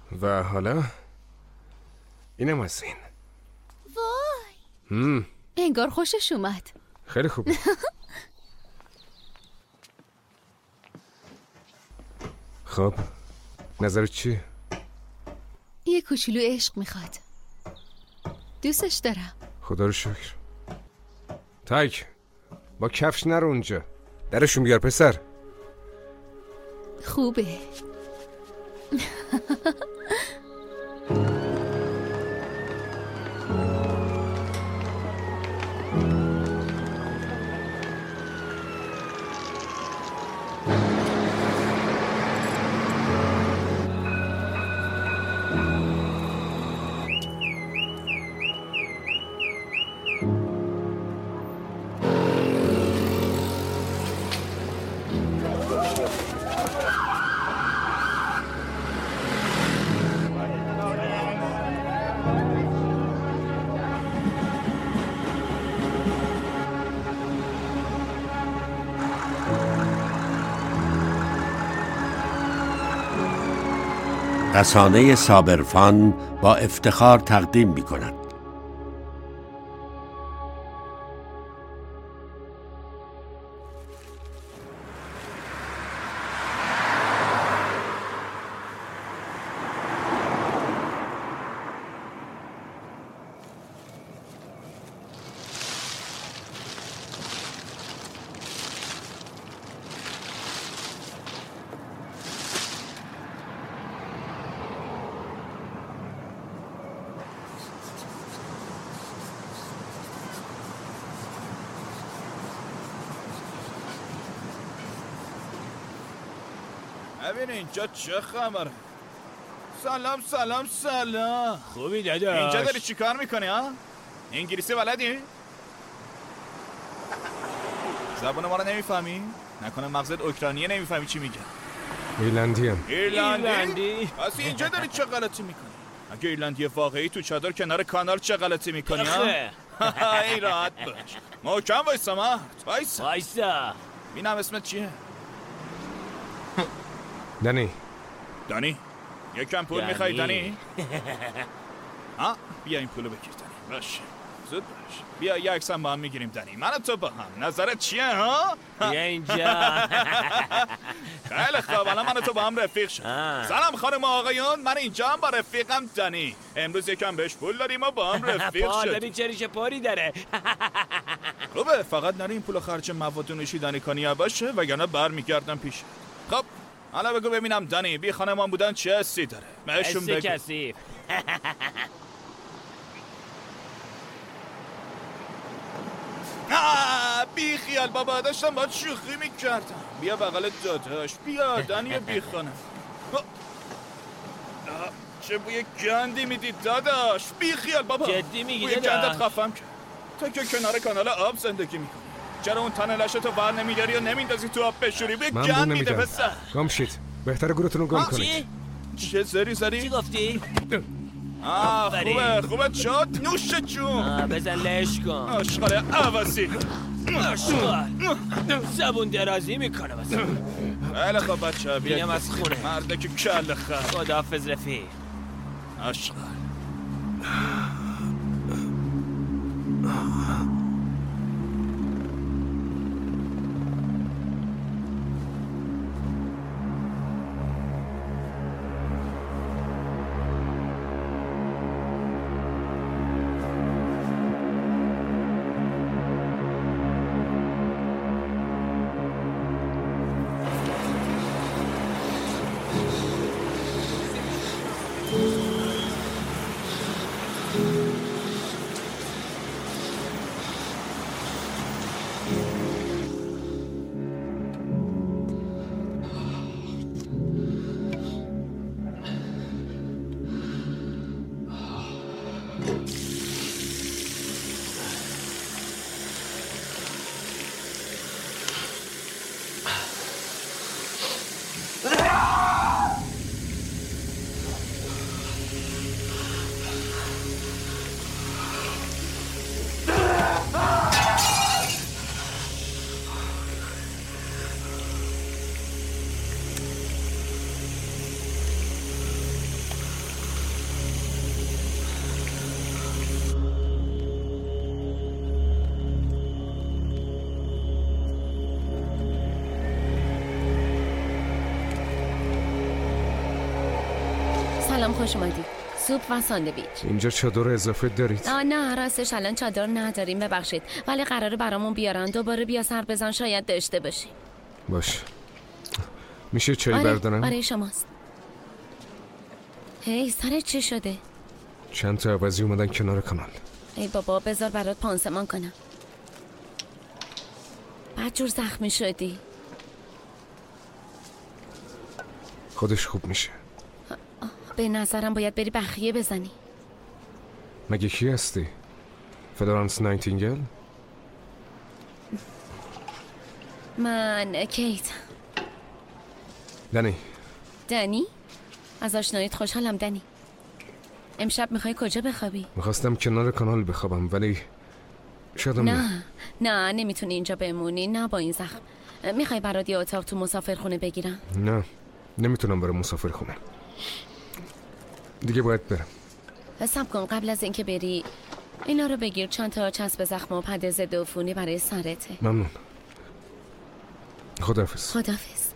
و حالا اینم از این. وای انگار خوشش اومد. خیلی خوبه. خب نظرت چیه؟ یه کوچولو عشق میخواد. دوستش دارم. خدا رو شکر. تایک با کفش نرو اونجا، درشون بیار پسر. خوبه. رسانه صابرفان با افتخار تقدیم می‌کند. ببین اینجا چه خبره؟ سلام سلام سلام. خوبی داداش؟ اینجا داری چی کار میکنی ها؟ انگلیسی بلدی؟ زبان ما رو نمیفهمی؟ نکنه مغزت اوکراینیه نمیفهمی چی میگه؟ ایرلندی؟ پس اینجا داری چه غلطی میکنی؟ اگه ایرلندی واقعی تو چادر کنار کانال چه غلطی میکنی ها؟ ای راحت باش. محکم وایسا مرد. وایسا. بینم اسمت چیه؟ دنی یکم پول میخوای دنی؟ ها بیا این پولو بگیر دنی. باشه زود باش. بیا یه عکس هم با هم میگیریم دنی. من و تو با هم. نظرت چیه ها؟ بیا اینجا. خیلی خوب الان من و تو با هم رفیق شد. سلام خانم آقایون، من اینجا هم با رفیقم دنی. امروز یکم بهش پول دادیم و با هم رفیق شد. ببین چه ریشه پاری داره. خوبه فقط نری این پولو خرج مواد نوشیدنی کنی باشه وگرنه برمیگردم پیش. خب حالا بگو ببینم دنی بی خانمان بودن چه حسی داره؟ بهشون بگو. کثیف. بی خیال بابا داشتم باید شوخی میکردم. بیا بغل داداش بیا دنی بی خانم. چه بوی گندی میدی داداش. بی خیال بابا. جدی میگی بوی گندت خفم کرد. تو که کنار کانال آب زندگی میکنی چرا اون تنلشتو بر نمیداری یا نمیندازی تو آب بشوری؟ بوی گند میده پسر. گم شید بهتره گروتونو گم کنید. چه زری چی گفتی؟ خوبه شد نوش جون. بزن لش کن آشغال عوضی. زبون درازی میکنه بس. خیلی خوب بچه ها بینم از خونه مرده که کل خر. خداحافظ رفیق. آشغال. خوش اومدید. سوپ و ساندویچ. اینجا چادر اضافه دارید؟ نه راستش الان چادر نداریم، ببخشید، ولی قراره برامون بیارن. دوباره بیا سر بزن، شاید داشته باشیم. باش. میشه چای بردارم؟ آره شماست. هی سرت چی شده؟ چند تا عوضی اومدن کنار کانال. ای بابا بذار برات پانسمان کنم. بدجور زخمی شدی. خودش خوب میشه. به نظرم باید بری بخیه بزنی. مگه کی هستی؟ فلورانس نایتینگل؟ من کیت. دنی؟ از آشناییت خوشحالم دنی. امشب میخوای کجا بخوابی؟ میخواستم کنار کانال بخوابم ولی شدم نه نمیتونی اینجا بمونی، نه با این زخم. میخوای برات یه اتاق تو مسافرخونه بگیرم؟ نه نمیتونم برم مسافرخونه، دیگه باید برم. صبر کن، قبل از اینکه بری اینا رو بگیر، چند تا چسب زخم و پد ضد عفونی برای سرته. ممنون. خداحافظ. خداحافظ.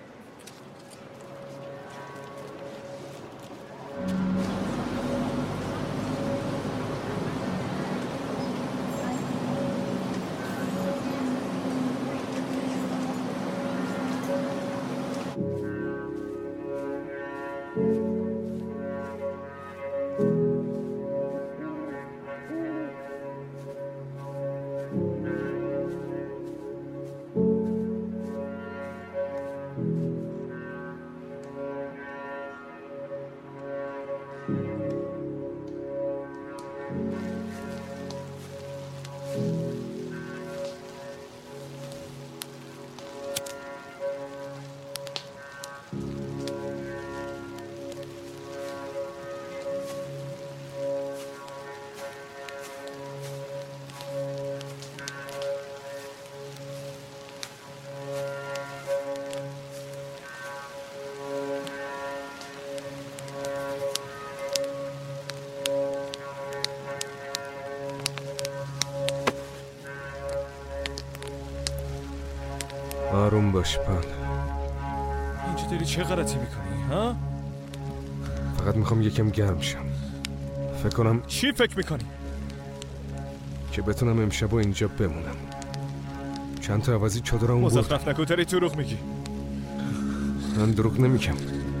آروم باش پال. اینجا داری چه غلطی میکنی ها؟ فقط میخوام یکم گرم شم. فکر کنم. چی فکر میکنی؟ که بتونم امشب اینجا بمونم. چند تا عوضی چادرمو برد. مزخرف نکن، داری دروغ میگی. من دروغ نمیگم.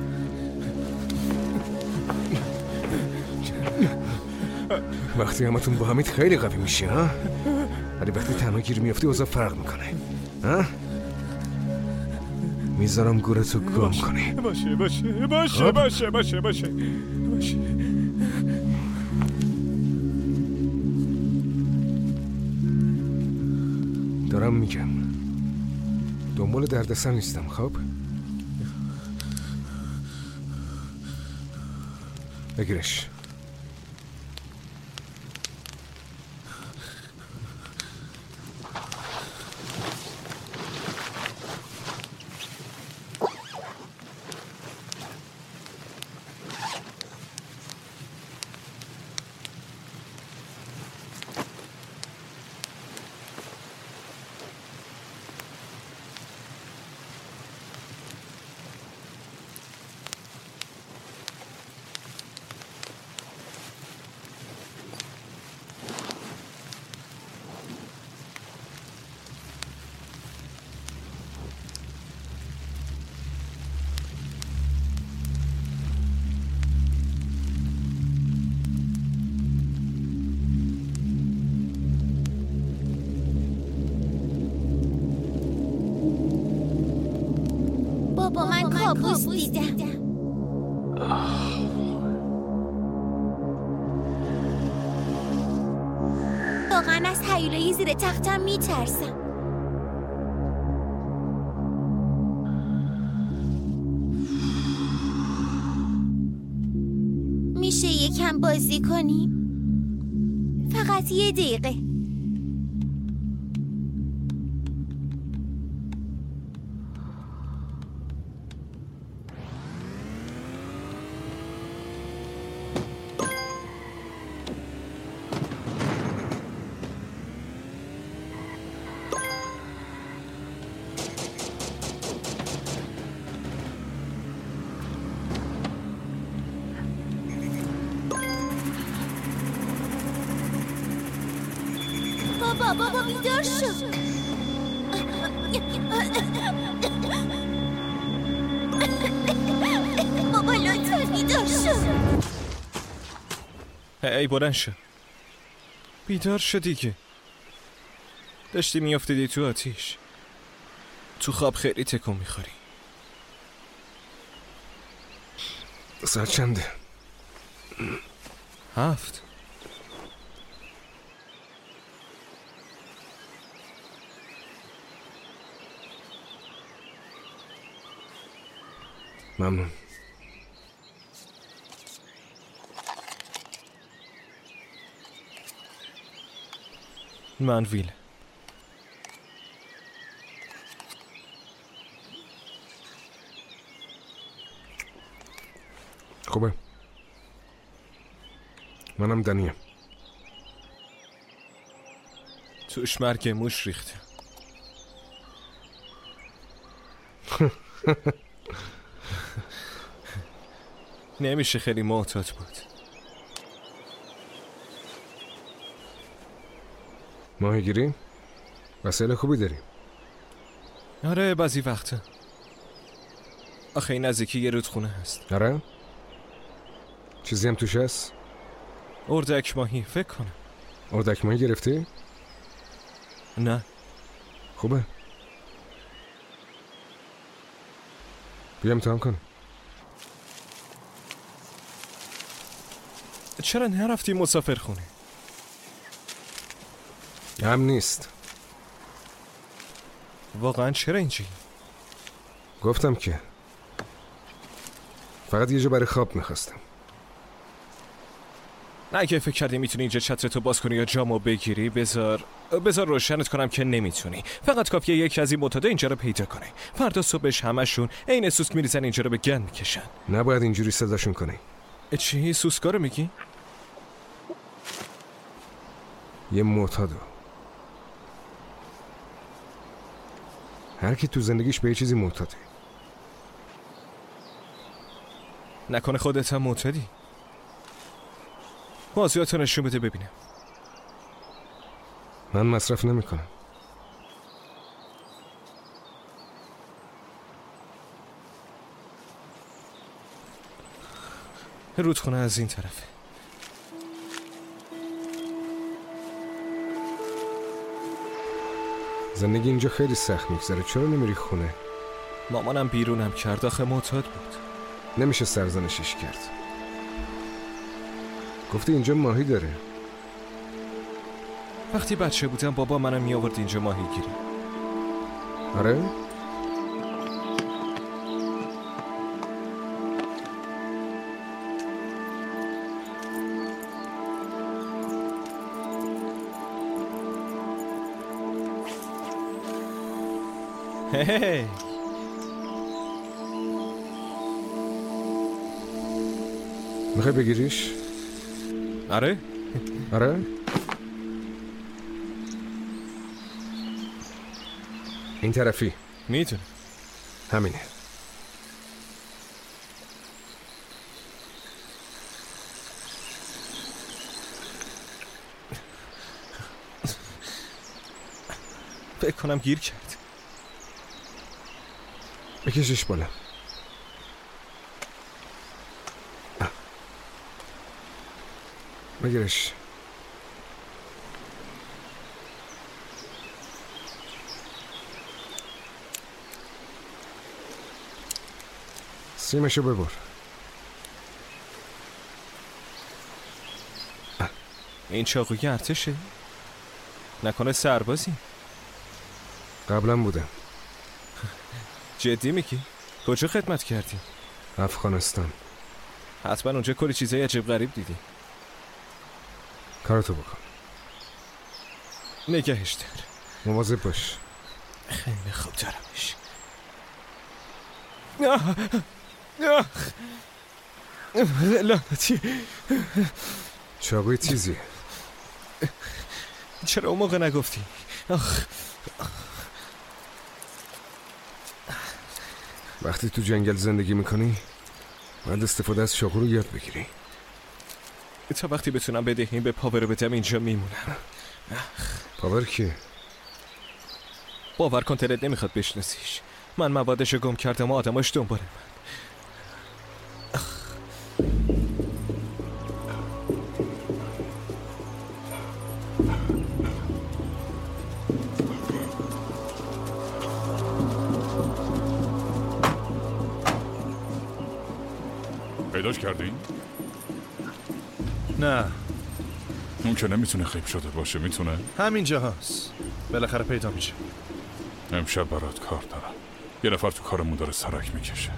وقتی همتون با همید خیلی قوی میشی ها، ولی وقتی تنها گیر میافتی اوضاع فرق میکنه ها. میذارم گورتو گم کنی. باشه. دارم میگم دنبال دردسر نیستم. خب بگیرش. بابا من کابوس دیدم. واقعا از هیولایی زیر تختم میترسم. میشه یکم بازی کنیم؟ فقط 1 دقیقه. بابا بیدار شو. بابا لطفا بیدار شو. ای بلند شو. بیدار شو دیگه. داشتی میافتیدی تو آتیش. تو خواب خیلی تکون میخوری. ساعت چنده؟ 7. ممنون. من ویل. خوبه. منم دنیم. توش مرگ موش ریخته. نمیشه خیلی محتاط بود. ماهیگیری؟ وسایل خوبی داریم. آره بعضی وقتا. آخه این نزدیکی یه رودخونه هست. آره؟ چیزی هم توش هست؟ اردک ماهی فکر کنم. اردک ماهی گرفتی؟ نه. خوبه. بیا امتحان کنیم. چرا نرفتی مسافرخونه؟ هم نیست. واقعا چرا اینجوری؟ گفتم که فقط یه جا برای خواب میخواستم. نه اگه فکر کردی میتونی اینجا چترتو باز کنی یا جامو بگیری بذار روشنت کنم که نمیتونی. فقط کافیه یکی از این معتادا اینجا رو پیدا کنه. فردا صبحش همشون عین سوسک میریزن اینجا رو به گند میکشن. نباید اینجوری صداشون کنی. چی سوسکا رو میگی؟ یه معتادو. هر کی تو زندگیش به یه چیزی معتاده. نکنه خودت هم معتادی؟ بازیاتو نشون بده ببینم. من مصرف نمی کنم. رودخونه از این طرفه. زندگی اینجا خیلی سخت میگذره. چرا نمیری خونه؟ مامانم بیرونم کرد آخه معتاد بود. نمیشه سرزنشش کرد. گفته اینجا ماهی داره. وقتی بچه بودم بابا منم می آورد اینجا ماهی گیری. آره؟ هی میخوای بگیریش؟ آره؟ آره؟ این طرفی. میدونم. همینه. فکر کنم گیر کرد. بکشش بالا. بگیرش. سیمشو ببر. این چاقوی ارتشه؟ نکنه سربازی؟ قبلا بودم. جدی میگی؟ کجا خدمت کردی؟ افغانستان. حتما اونجا کلی چیزای عجیب غریب دیدی. کارتو بکن. نگهش دار. مواظب باش. خیلی خوب دارمش. لعنتی. چاقوی تیزیه. چرا اون موقع نگفتی؟ وقتی تو جنگل زندگی میکنی باید استفاده از چاقو رو یاد بگیری. تا وقتی بتونم بدهیم به پاور بدم اینجا میمونم. پاور کی؟ باور کن ترد نمیخواد بشناسیش. من موادشو گم کردم و آدماش دنبال من. پیداش کردین؟ نه اون که نمیتونه خیب شده باشه. میتونه؟ همینجا هست. بالاخره پیدا میشه. امشب برات کار دارم. یه نفر تو کارمون داره سرک میکشه.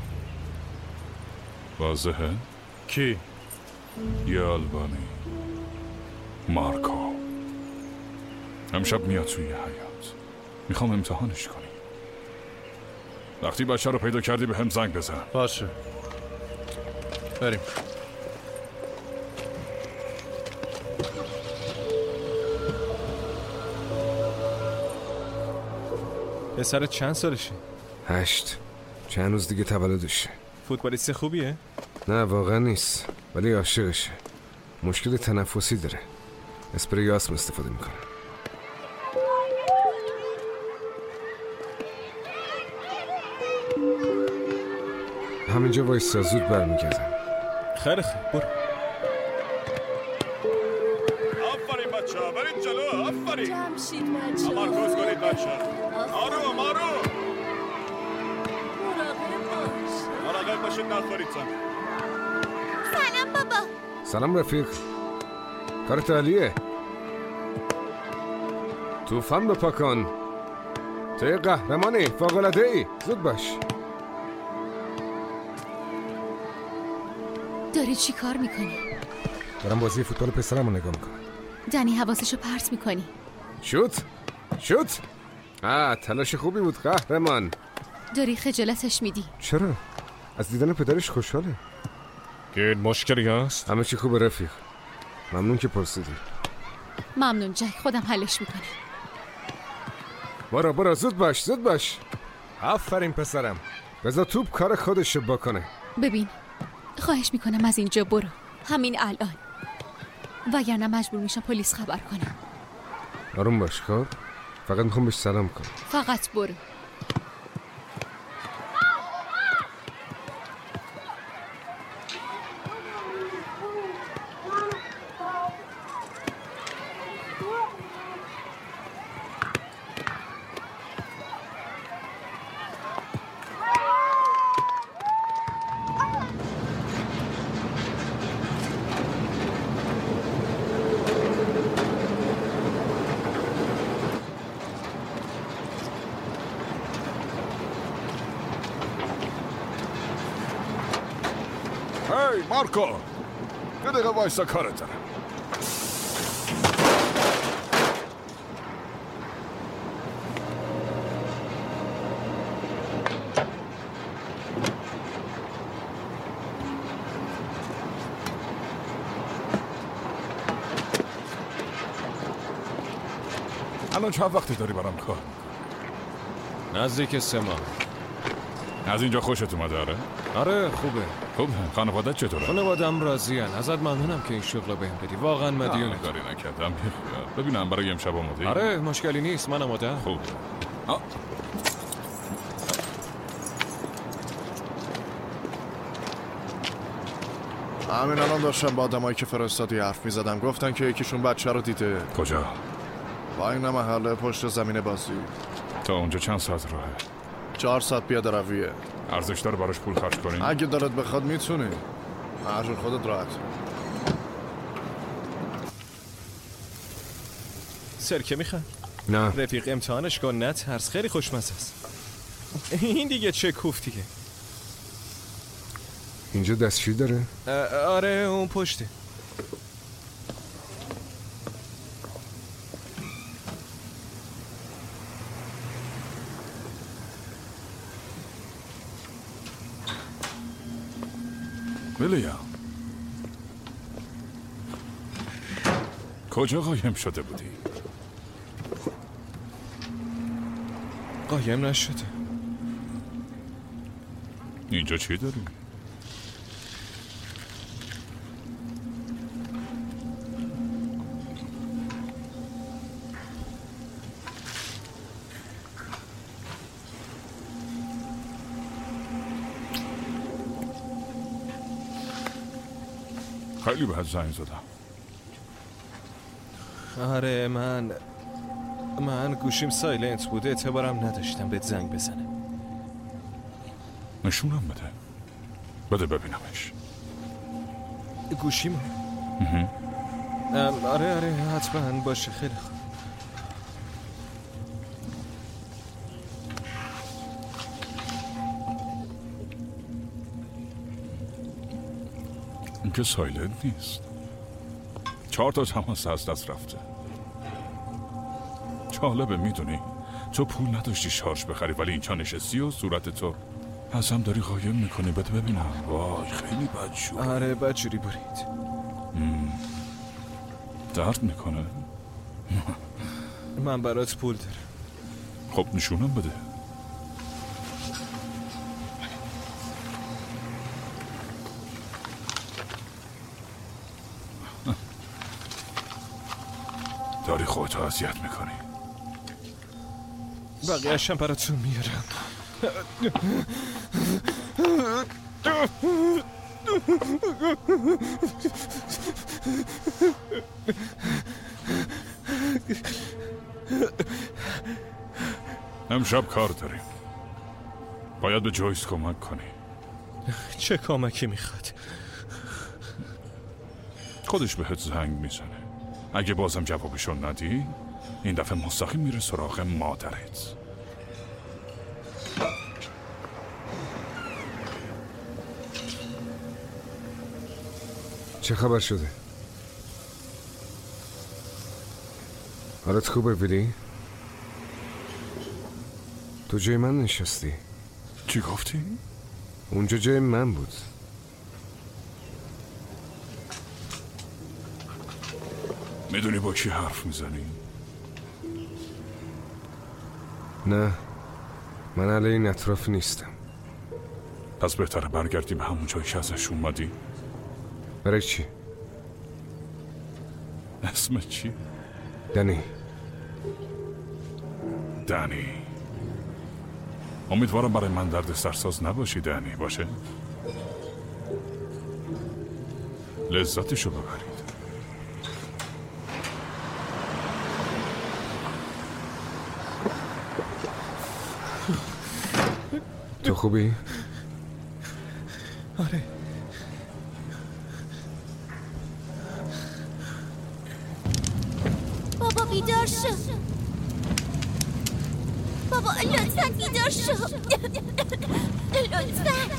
واضحه؟ کی؟ یه آلبانی، مارکو. امشب میاد توی حیاط. میخوام امتحانش کنی. وقتی بچه رو پیدا کردی به هم زنگ بزن. باشه بریم. پسرت چند سالشه؟ 8. چند روز دیگه تولدشه. فوتبالیست خوبیه؟ نه واقعا نیست، ولی عاشقشه. مشکل تنفسی داره. اسپری آسم استفاده میکنه. همینجا وایسا، زود برمیگردم. خیلی خوب، برو. آفرین بچه ها، برید جلو. آفرین. جمشید بچه ها. تمرکز کنید بچه ها. مارو مراقب باشید نخورید زمین. سلام بابا. سلام رفیق. کارت عالیه. طوفان بپا کن. توی قهرمانی فوق‌العاده‌ای. زود باش. داری چی کار میکنی؟ دارم بازی فوتبال پسرمو نگاه میکنم. دنی حواسشو پرت میکنی. شوت. تلاش خوبی بود قهرمان. داری خجالتش میدی. چرا؟ از دیدن پدرش خوشحاله. که مشکلی هست؟ همه چی خوبه رفیق. ممنون که پرسیدی. ممنون جک، خودم حلش میکنم. برو زود باش. آفرین پسرم. بذار توپ کار خودشو بکنه. ببین، خواهش میکنم از اینجا برو، همین الان، وگرنه مجبور میشم پلیس خبر کنم. آروم باش خب. فقط میخوام بهش سلام کنم. فقط برو. هی مارکو، یه دقیقه وایسا کارت دارم. الان چند وقتی داری برام کار میکنی؟ نزدیک 3 ماه. از اینجا خوشت اومده؟ آره خوبه. خوب. خانوادت چطوره؟ خانواده‌ام راضی‌ان. ازت ممنونم که این شغل رو بهم بدی. واقعا مدیونم. کاری نکردم. ببینم برای امشب آماده ای؟ آره مشکلی نیست، من آماده. خوب. همین الان داشتم با آدمایی که فرستادی حرف میزدم. گفتن که یکیشون بچه رو دیده. کجا؟ با این محله پشت زمین بازی. تا اونجا چند ساعت راهه؟ 4 ساعت پیاده رویه. ارزش داره براش پول خرج کنی؟ اگه دلت بخواد میتونی. هر جور خودت راحت. سرکه میخواد؟ نه رفیق امتحانش کن، نه ترس، خیلی خوشمزه است. این دیگه چه کوفتیه؟ اینجا دستشویی داره؟ آره اون پشته. ویلیام، کجا قایم شده بودی؟ قایم نشده. اینجا چی داری؟ خیلی بهت زنگ زدم. آره من گوشیم سایلنت بوده، اعتبارم نداشتم بهت زنگ بزنم. نشونم بده ببینمش. گوشیم؟ آره حتما، باشه، خیلی خوب. این که سایلنت نیست. 4 تا تماس از دست رفته. جالبه، میدونی تو پول نداشتی شارژ بخری ولی اینجا نشستی و صورت تو از هم داری قایم میکنی. بده ببینم. وای خیلی بدجوری. آره بدجوری برید. درد میکنه؟ من برات پول دارم. خب نشونم بده. داری خودتو اذیت میکنی. بقیه‌اشم براتون میارم. امشب کار داریم. باید به جویس کمک کنی. چه کمکی میخواد؟ خودش بهت زنگ میزنه. اگه بازم جوابشو ندی این دفعه مستقیم میره سراغ مادرت. چه خبر شده؟ حالت خوبه ویلی؟ تو جای من نشستی. چی گفتی؟ اونجا جای من بود. میدونی با کی حرف میزنی؟ نه، من علیه این اطراف نیستم. پس بهتره برگردی به همون جایی که ازش اومدی. برای چی؟ اسمت چی؟ دنی. دنی. امیدوارم برای من درد سرساز نباشی دنی، باشه؟ لذتشو ببرید. تو خوبی؟ آره. بابا بیدار شو. بابا لطفاً بیدار شو. لطفاً.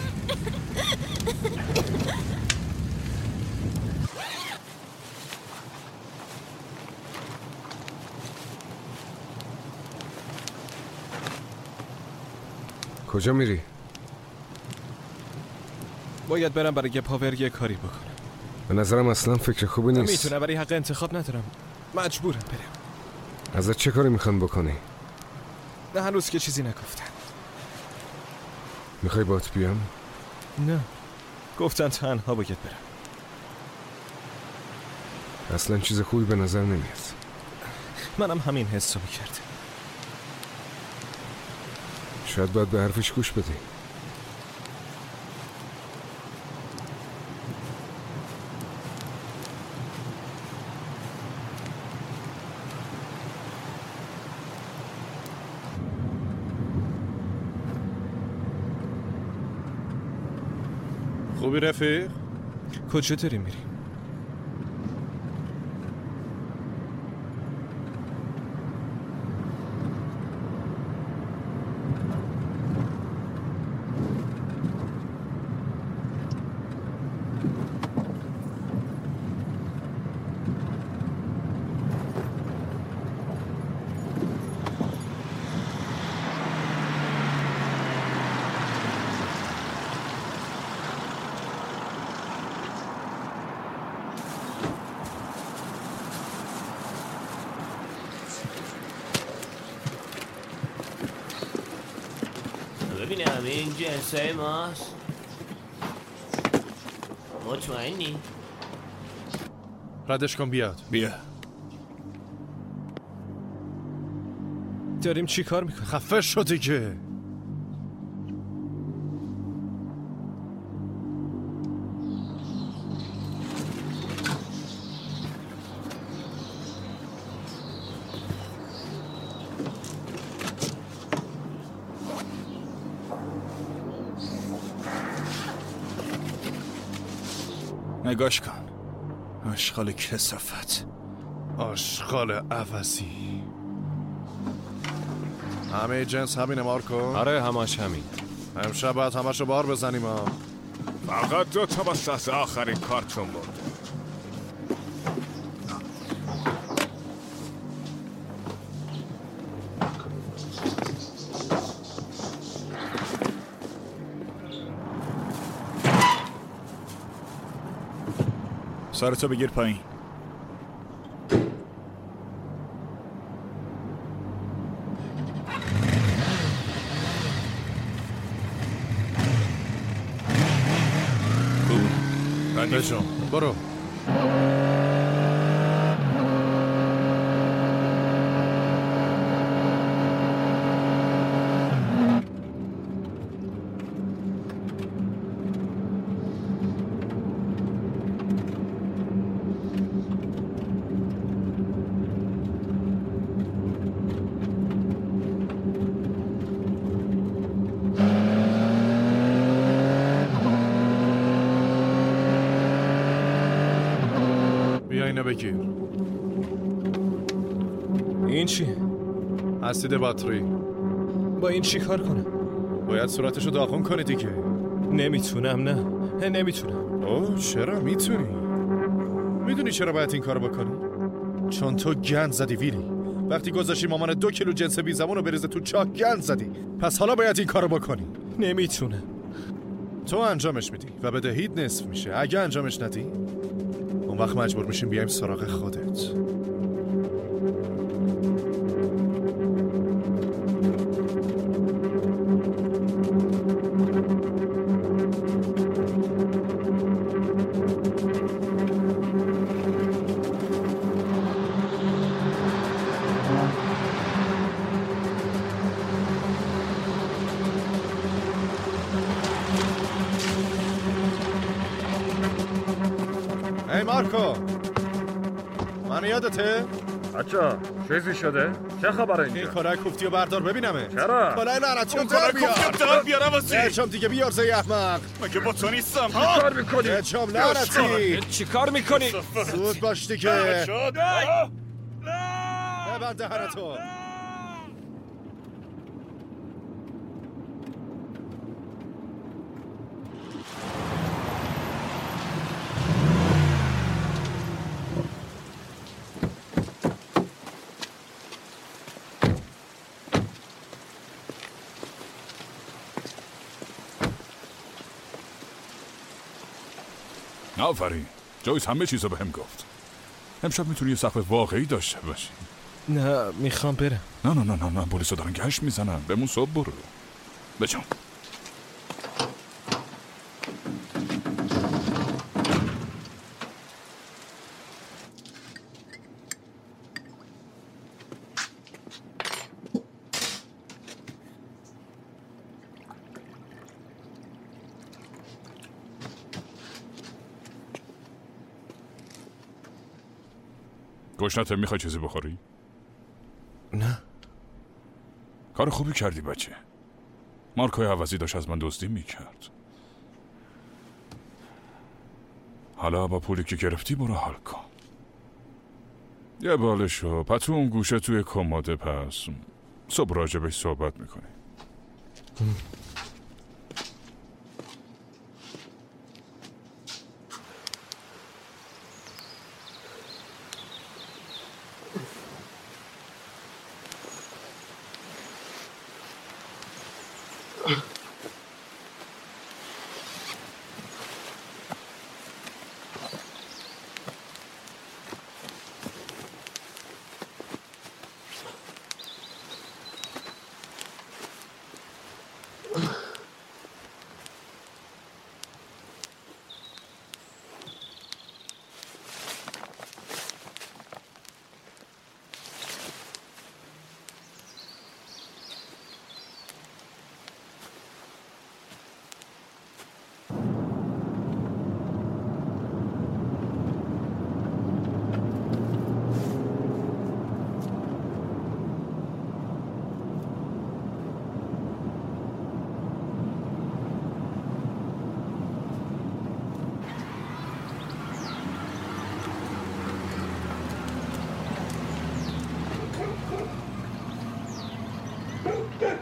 کجا میری؟ باید برم برای پاور یه کاری بکنم. به نظرم اصلا فکر خوبی نیست. میتونم ولی حق انتخاب ندارم. مجبورم برم. ازت چه کاری میخوان بکنی؟ نه هنوز که چیزی نگفتن. میخوای باهات بیام؟ نه، گفتن تنها باید برم. اصلا چیز خوبی به نظر نمیاد. منم همین حسو میکردم. شاید باید به حرفش گوش بدی. خوبی رفیق؟ کجا داری میری؟ ببینم این جنسای ماست. مطمئنی؟ ردش کن بیاد. بیا. داریم چی کار میکنیم؟ خفه شو دیگه. نگاش کن. آشغال کثافت. آشغال عوضی. همه جنس همینه مارکو؟ آره همش همین. امشب باید همشو بار بزنیم ها. فقط 2 تا از آخرین کارتون بود. سرتو بگیر پایین. بشم برو. اینو بگیر. این چی؟ اسید باتری. با این چی کار کنم؟ باید صورتشو داغون کنی دیگه. نمیتونم. نه نمیتونم. اوه چرا میتونی؟ میدونی چرا باید این کارو بکنی؟ چون تو گند زدی ویلی. وقتی گذاشتی مامان 2 کیلو جنس بی زبونو بریزه تو چاک گند زدی. پس حالا باید این کارو بکنی. نمیتونم. تو انجامش میدی و بدهیت نصف میشه. اگه انجامش ندی اون وقت مجبور میشیم بیایم سراغ خودت. ای مارکو، منو یادته؟ بچه چیزی شده؟ چه خبره اینجا؟ این کلاه کوفتی رو بردار ببینمه. چرا؟ کلاه لعنتی رو در بیار. بیارم واسه. چم دیگه بیار زی احمق. مگه با تو نیستم؟ چی کار میکنی؟ چم لعنتی. چی کار میکنی؟ زود باش دیگه. ببند دهنتو. آفرین. جویس همه چیزو به هم گفت. امشب میتونی یه سقف واقعی داشته باشی. نه میخوام برم. نه پلیسا دارن گشت میزنن. بمون صبح برو. بجام. گشنته میخوای چیزی بخوری؟ نه. کار خوبی کردی بچه. مارکوی عوضی داشت از من دزدی میکرد. حالا با پولی که گرفتی برو حال کن. یه بالشو پتو اون گوشه توی کماده. پس صبح راجبش صحبت میکنی.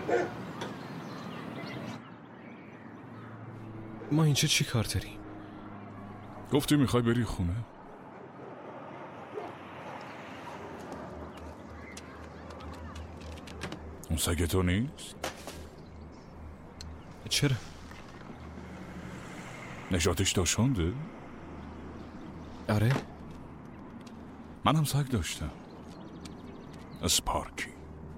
ما اینجا چی کار داریم؟ گفتی میخوای بری خونه؟ اون سگ تو نیست؟ چرا؟ نژادش داشونده؟ آره؟ منم سگ داشتم، اسپارکی،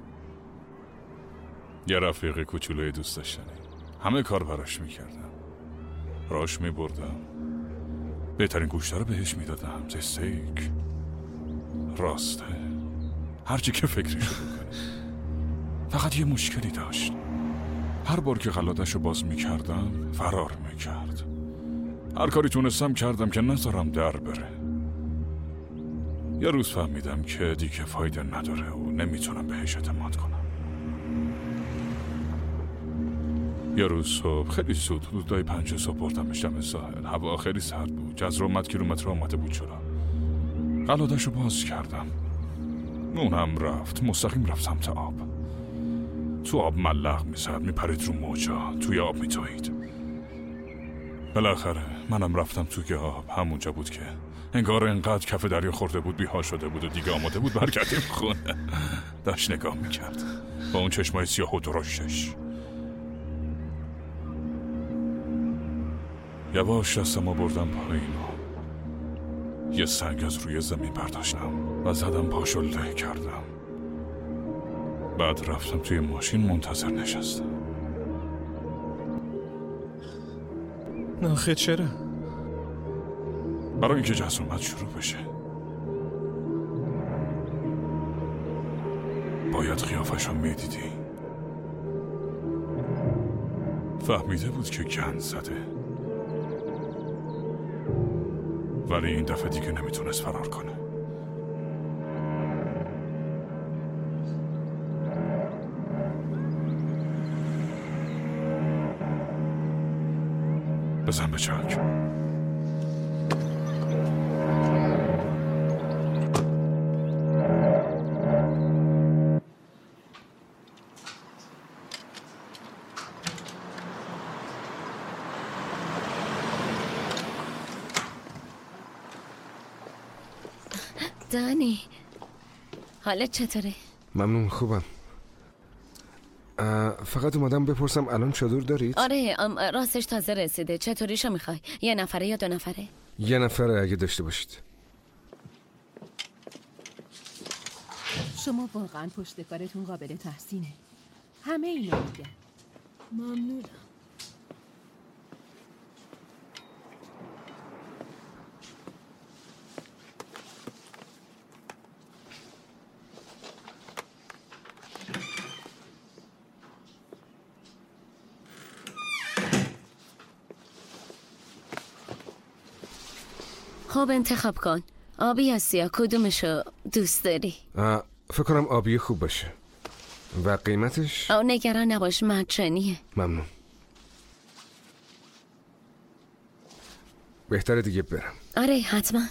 یه رفیق کوچولوی دوست داشتنی. همه کار براش میکردم، راش میبردم، بهترین گوشت رو بهش میدادم، استیک، راسته، هرچی که فکرشو بکنی. فقط یه مشکلی داشت، هر بار که قلادش رو باز میکردم فرار میکرد. هر کاری تونستم کردم که نذارم در بره. یه روز فهمیدم که دیگه فایده نداره و نمیتونم بهش اعتماد کنم. یه روز صبح خیلی زود، حدودای 5 صبح بردمش دم ساحل. هوا خیلی سرد بود، جزر کیلومتر آمده بود جلو. قلادش رو باز کردم، اونم رفت، مستقیم رفت سمت آب. تو آب ملق میزد، میپرید رو موجا، توی آب میتوید. بالاخره منم رفتم توی آب. همونجا بود که انگار انقدر کف دریا خورده بود بی‌حال شده بود و دیگه آماده بود برگردیم خونه. داشت نگاه میکرد با اون چشمای سیاه و درشتش. یواش دستمو بردم پایین و یه سنگ از روی زمین برداشتم و زدم پاشو له کردم. بعد رفتم توی ماشین منتظر نشستم. آخه چرا؟ برای اینکه جزرومت شروع بشه. باید قیافشو میدیدی. فهمیده بود که گند زده، ولی این دفعه دیگه نمیتونست فرار کنه. بزن به چک. دانی، حالت چطوره؟ ممنون، خوبم. فقط اومدم بپرسم الان چادر دارید؟ آره، راستش تازه رسیده. چطوریشو میخوای؟ 1 نفره یا 2 نفره؟ 1 نفره اگه داشته باشید. شما واقعا پشت کارتون قابل تحسینه. همه اینو میگن. ممنونم. خب انتخاب کن، آبی یا سیاه، کدومشو دوست داری؟ فکر کنم آبی خوب باشه. و قیمتش؟ نگران نباش، مجانیه. ممنون. بهتره دیگه برم. آره حتما.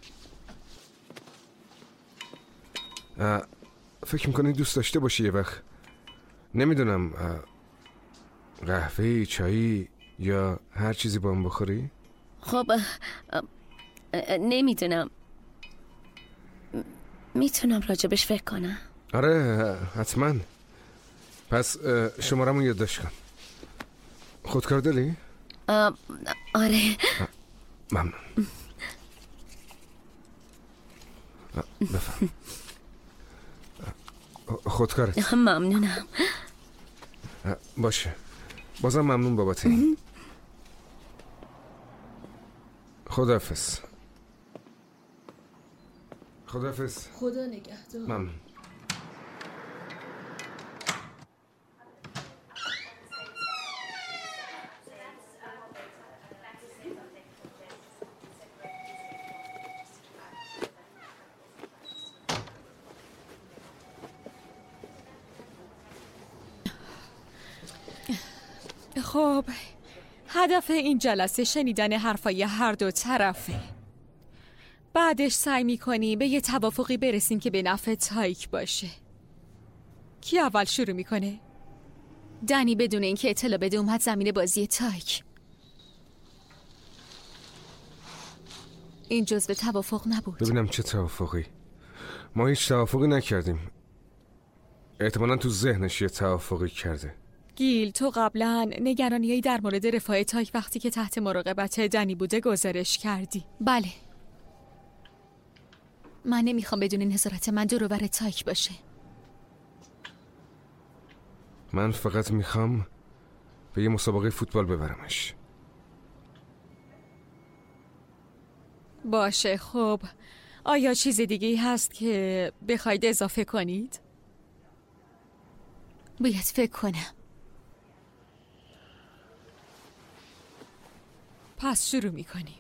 فکر میکنی دوست داشته باشی یه وقت، نمیدونم، قهوه، چایی یا هر چیزی با هم بخوری؟ خب نمیدونم، میتونم راجبش فکر کنم. آره حتما. پس شمارمون یادداشت کن. خودکار داری؟ آره. ممنون. بفهم. خودکارت. ممنونم. باشه، بازم ممنون بابت این. خداحافظ. خداحافظ. خدا نگهدار. ممنون. خب هدف این جلسه شنیدن حرفای هر دو طرفه. بعدش سعی میکنیم به یه توافقی برسیم که به نفع تایک باشه. کی اول شروع میکنه؟ دنی بدون اینکه اطلاع بده اومد زمین بازی تایک. این جزو توافق نبود. ببینم چه توافقی. ما هیچ توافقی نکردیم. احتمالاً تو ذهنش یه توافقی کرده. گیل، تو قبلا نگرانیایی در مورد رفاه تایک وقتی که تحت مراقبت دنی بوده گزارش کردی. بله. من نمیخوام بدون نظارت من دور و بر تایک باشه. من فقط میخوام به یه مسابقه فوتبال ببرمش. باشه خب. آیا چیز دیگه‌ای هست که بخواید اضافه کنید؟ باید فکر کنم. پس شروع میکنیم.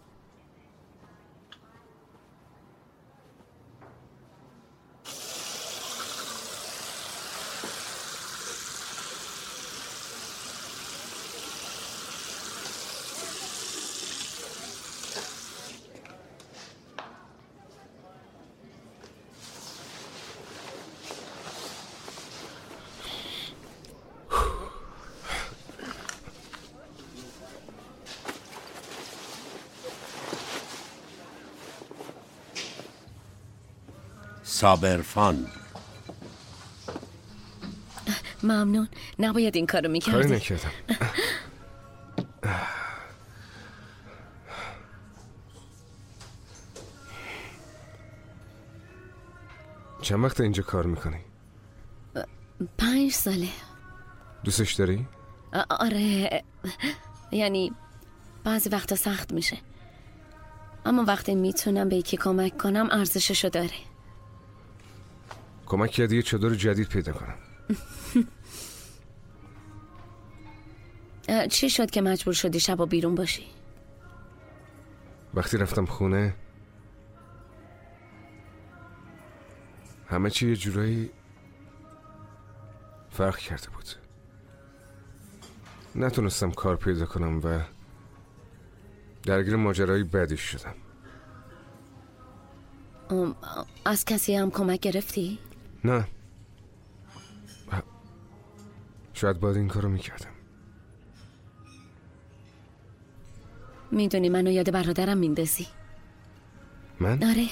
صابرفان. ممنون. نباید این کارو میکردی. کاری نکردم. چند وقت اینجا کار میکنی؟ 5 ساله. دوستش داری؟ آره، یعنی بعضی وقتا سخت میشه، اما وقتی میتونم به یکی کمک کنم ارزششو داره. کمک کردی یه چادر جدید پیدا کنم. چی شد که مجبور شدی شبا بیرون باشی؟ وقتی رفتم خونه همه چی یه جورایی فرق کرده بود. نتونستم کار پیدا کنم و درگیر ماجرای بعدی شدم. از کسی هم کمک گرفتی؟ نه، شاید باید این کارو میکردم. میدونی منو یاد برادرم میندازی. من؟ آره.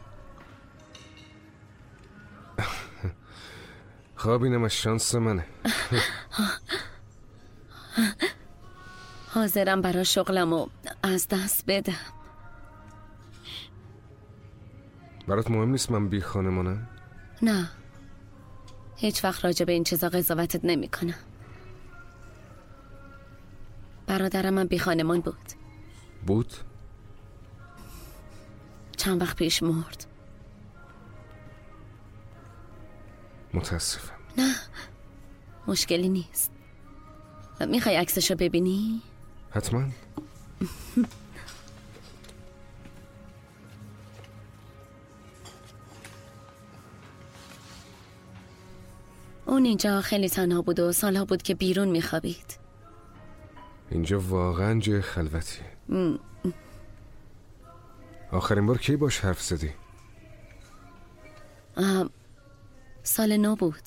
خواب اینم از شانس منه. حاضرم برای شغلمو از دست بدم. برات مهم نیست من بی خانمانم؟ نه، هیچ وقت راجع به این چیزا قضاوتت نمی کنم. برادرم هم بی خانمان بود. چند وقت پیش مرد. متاسفم. نه، مشکلی نیست. میخوای عکسشو ببینی؟ حتما. اون اینجا خیلی تنها بود و سالها بود که بیرون میخوابید. اینجا واقعا جای خلوتیه. آخرین بار کی باش حرف زدی؟ سال 9 بود.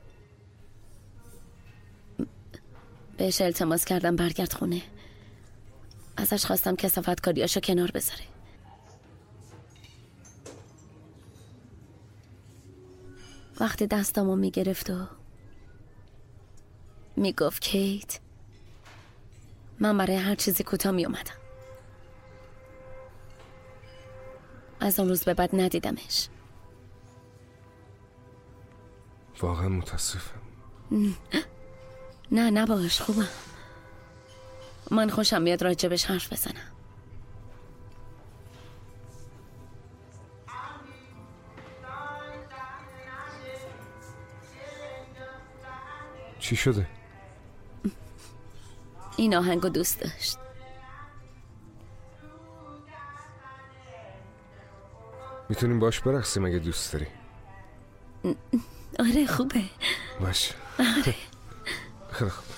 بهش التماس کردم برگرد خونه. ازش خواستم کثافتکاریاشو کنار بذاره. وقتی دستامو میگرفت و میگفت کیت، من برای هر چیزی کوتاه میومدم. از اون روز به بعد ندیدمش. واقعا متاسفم. نه نباش، خوبم. من خوشم میاد راجبش حرف بزنم. چی شده؟ این آهنگو دوست داشت. میتونیم باش برقصیم اگه دوست داری. آره خوبه. باش. آره. خیلی خوب.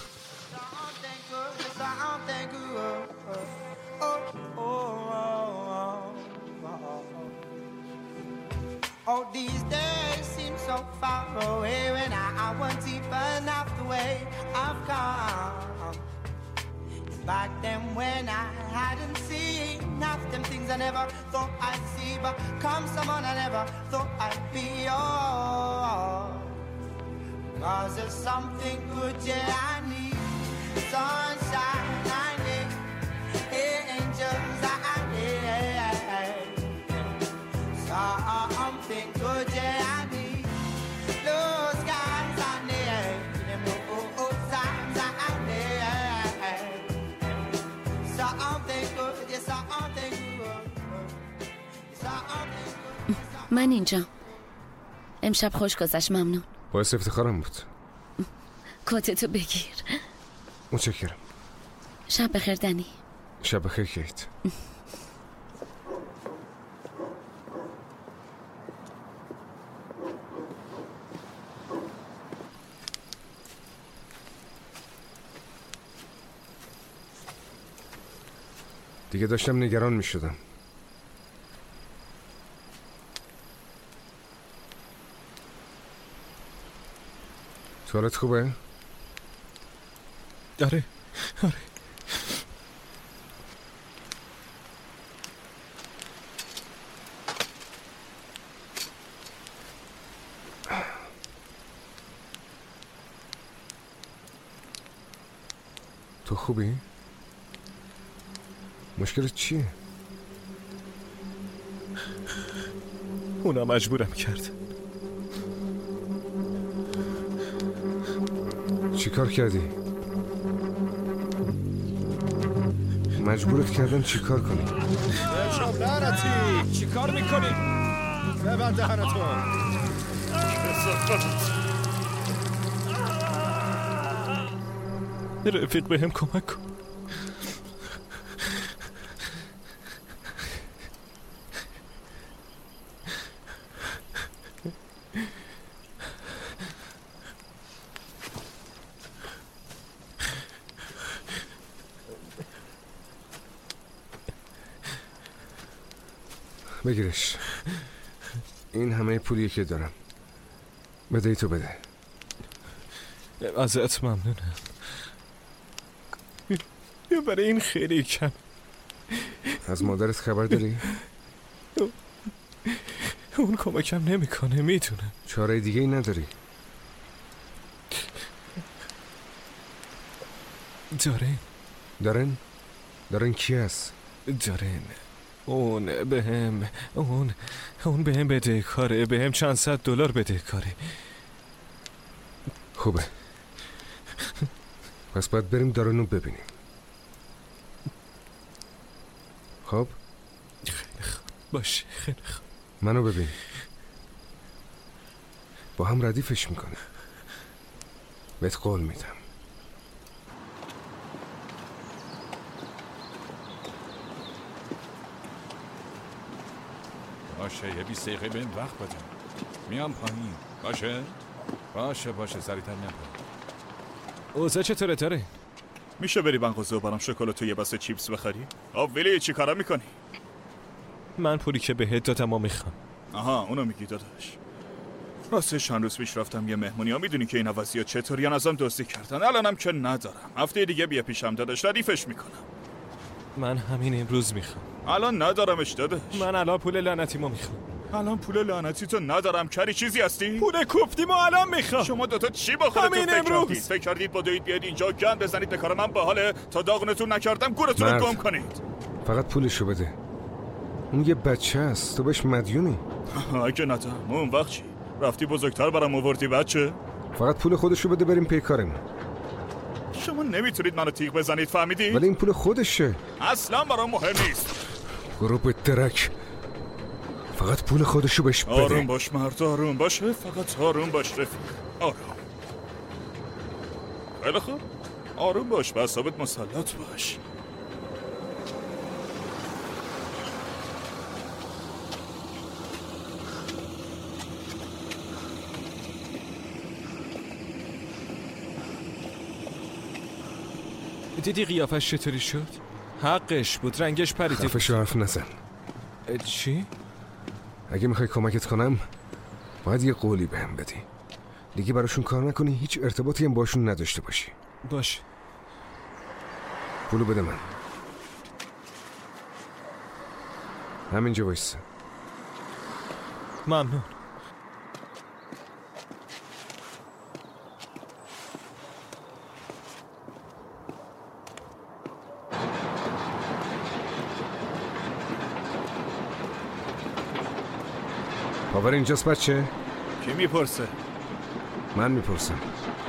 Oh, these days seem so far away when I wasn't even half the way. I've come. Back then when I hadn't seen half them things I never thought I'd see, but come someone I never thought I'd be. Oh, 'cause there's something good, yeah, I need sunshine, I need angels, I need something good, yeah, I need blue skies, I need them old times, I need something good, yeah, something good, something good. من اینجا. امشب خوش گذشت. ممنون. باعث افتخارم بود. کتتو بگیر. متشکرم. شب بخیر دنی. شب بخیر کیت. دیگه داشتم نگران می شدم. توالت خوبه؟ آره. تو خوبی؟ مشکلت چیه؟ اونا مجبورم کرد. چی کار کردی؟ مجبورت کردن چی کار کنی؟ نشاب لعنتی چی کار میکنی؟ ببند دهنتو. رفیق بهم کمک کن. بگیرش. این همه پولیه که دارم. بده ای تو بده. ازت ممنونم. یا برای این خیلی کم. از مادرت خبر داری؟ اون کمکم نمیکنه. میتونم. چاره دیگه ای نداری؟ دارن کی هست؟ دارن اون بهم بده کاره. بهم چند صد دلار بده کاره. خوبه. پس باید بریم دارنو ببینیم. خب خیلی خوب. باشه خیلی خوب. منو ببین. با هم ردیفش میکنه. بهت قول میدم. باشه یه 20 دقیقه بهم وقت بده. میام پایین. باشه سریعتر میام پایین. اوضاع چطوره تره؟ میشه بری بنغازه و برام شکلات و یه بسته چیپس بخری؟ ویلی چی کارا میکنی؟ من پولی که بهت دادم و میخوام. آها اونو میگی داداش. راستش چند روز پیش رفتم یه مهمونی ها. میدونی که این عوضی ها چطوریان ازم دزدی کردن. الانم که ندارم. هفته دیگه بیا پیشم داداش ردیفش میکنم. من همین امروز میخوام. الان ندارمش داداش. من الان پول لعنتیمو میخوام. الان پول لعنتی تو ندارم. کاری چیزی هستی؟ پول کوفتیمو الان میخوام. شما دوتا چی با خودتون فکر کردید با دوید بیاد اینجا گند بزنید به کار من باحاله تا داغونتون نکردم گورتون رو گم کنید. فقط پولشو بده. اون یه بچه است. تو بهش مدیونی. اگه ندارم اون وقت چی؟ رفتی بزرگتر برام آوردی بچه؟ فقط پول خودشو بده بریم پی کارمون. شما نمیتونید منو تیغ بزنید فهمیدی؟ ولی این پول خودشه. اصلا برام مهم نیست. گروه درک. فقط پول خودشو بهش بده. آروم باش مرد. آروم باشه. فقط آروم باش رفیق. آروم. خیلی خوب. آروم باش. به اعصابت مسلط باش. دیدی قیافش چطوری شد؟ حقش بود. رنگش پریده. خفش حرف نزن. چی؟ اگه میخوای کمکت کنم باید یه قولی بهم بدی. دیگه براشون کار نکنی، هیچ ارتباطی هم باشون نداشته باشی. باش. پولو بده من. همینجا وایسا. ممنون. پاور اینجاست بچه؟ کی میپرسه؟ من میپرسم.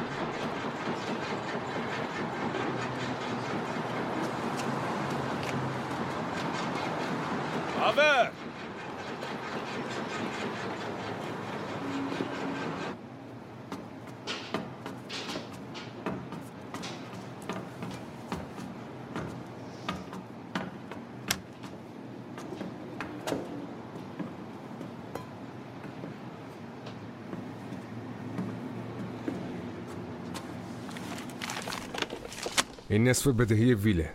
پاور! این نصف بدهی ویله.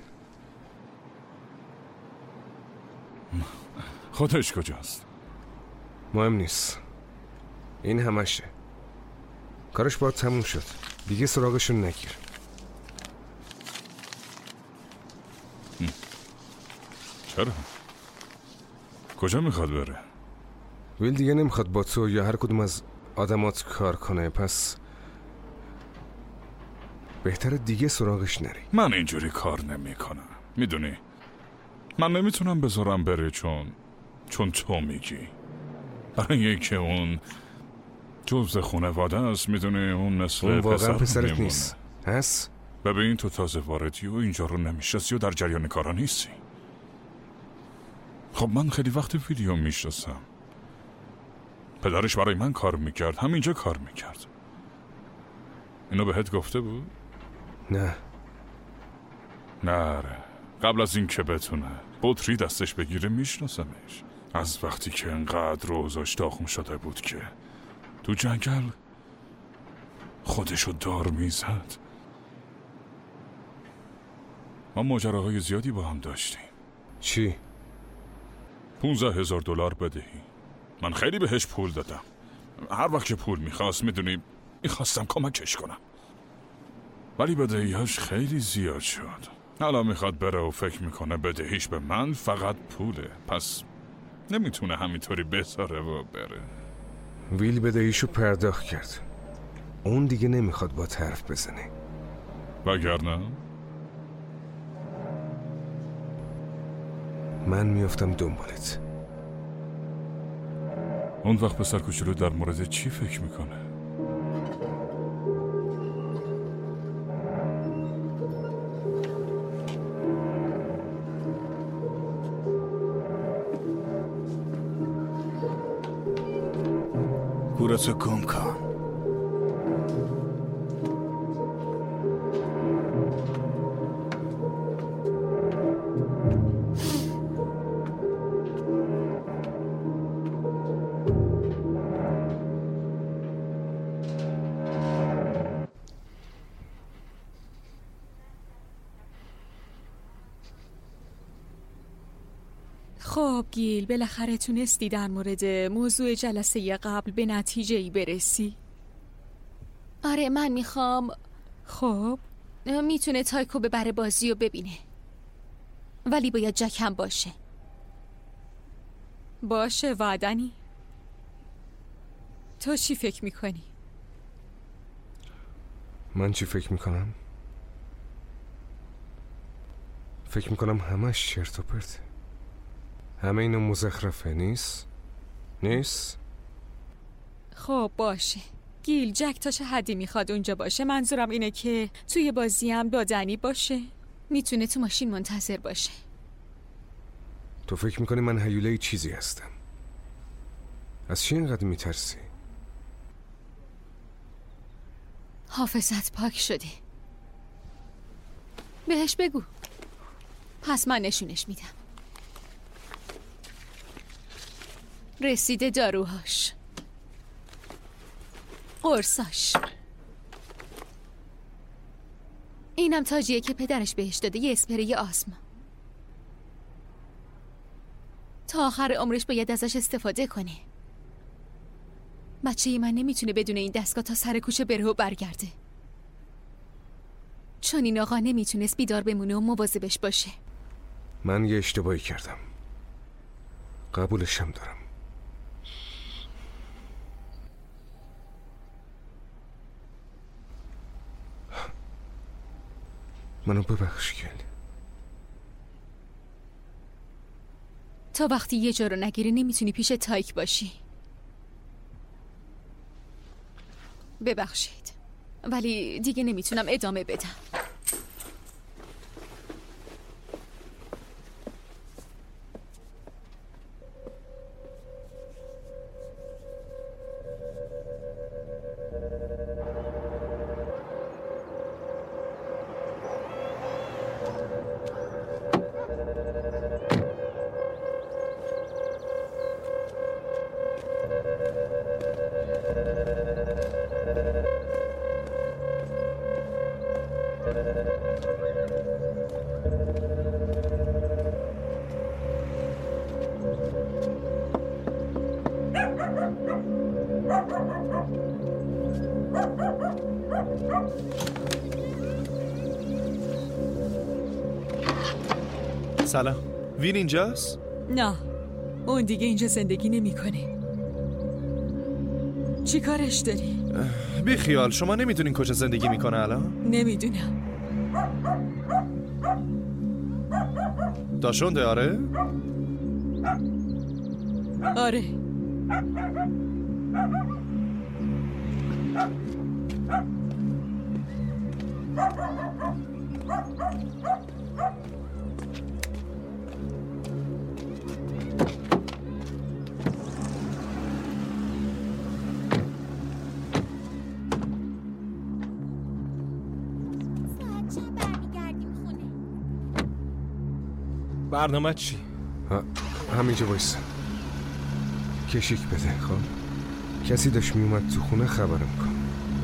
خودش کجاست؟ مهم نیست. این همشه. کارش باید تموم شد. دیگه سراغشون نگیر. چرا؟ کجا میخواد بره؟ ویل دیگه نمیخواد با تو یا هر کدوم از آدمات کار کنه، پس بهتره دیگه سراغش نری. من اینجوری کار نمی کنم. میدونی من نمیتونم بذارم بره چون تو میگی. برای اینکه اون جزء خانواده است. میدونی اون نصف اون واقعا پسرت میمونه. نیست هست؟ ببین تو تازه واردی و اینجا رو نمیشناسی و در جریان کارا نیستی. خب من خیلی وقت ویدیو میشناسم. پدرش برای من کار میکرد، همینجا کار میکرد. اینو بهت گفته بود؟ نه. نه قبل از این که بتونه بطری دستش بگیره میشناسمش. از وقتی که انقدر روزاش داغون شده بود که تو جنگل خودشو دار میزد. ما ماجراهای زیادی با هم داشتیم. چی؟ 15,000 دلار بدهی. من خیلی بهش پول دادم. هر وقت که پول میخواست میدونی میخواستم کمکش کنم. ولی بدهیاش خیلی زیاد شد. الان میخواد بره و فکر میکنه بدهیش به من فقط پوله. پس نمیتونه همینطوری بذاره و بره. ویل بدهیشو پرداخت کرد. اون دیگه نمیخواد با حرف بزنه. وگرنه من میافتم دنبالت. اون وقت پسر کوچولو در مورد چی فکر میکنه؟ گورتو گم کن. خب گیل، بالاخره تونستی در مورد موضوع جلسه قبل به نتیجه‌ای برسی؟ آره من میخوام. خب میتونه تایکو ببره بازی رو ببینه، ولی باید جک هم باشه. باشه وعدنی. تو چی فکر میکنی؟ من چی فکر میکنم؟ فکر میکنم همش چرت و پرته. همه اینا مزخرفه. نیست؟ خب باشه گیل، جک تا چه حدی میخواد اونجا باشه؟ منظورم اینه که توی بازی هم دادنی باشه. میتونه تو ماشین منتظر باشه. تو فکر میکنی من هیوله چیزی هستم؟ از چی اینقدر میترسی؟ حافظت پاک شده. بهش بگو. پس من نشونش میدم. رسیده داروهاش، قرصاش. اینم تاجیه که پدرش بهش داده، یه اسپری آسما. تا آخر عمرش باید ازش استفاده کنه. بچه من نمیتونه بدون این دستگاه تا سر کوچه بره و برگرده. چون این آقا نمیتونست بیدار بمونه و مواظبش باشه. من یه اشتباهی کردم، قبولشم دارم. منو ببخش کل. تا وقتی یه جا رو نگیری نمیتونی پیش تایک باشی. ببخشید ولی دیگه نمیتونم ادامه بدم. سلام، وین اینجاست؟ نه، اون دیگه اینجا زندگی نمیکنه. چی کارش داری؟ بی خیال، شما نمیدونین کجا زندگی میکنه الان؟ نمیدونم. داشونده آره؟ آره. برنامه چی؟ همینجا وایسا. کشیک بده. خب کسی داشت میومد تو خونه خبرم کن.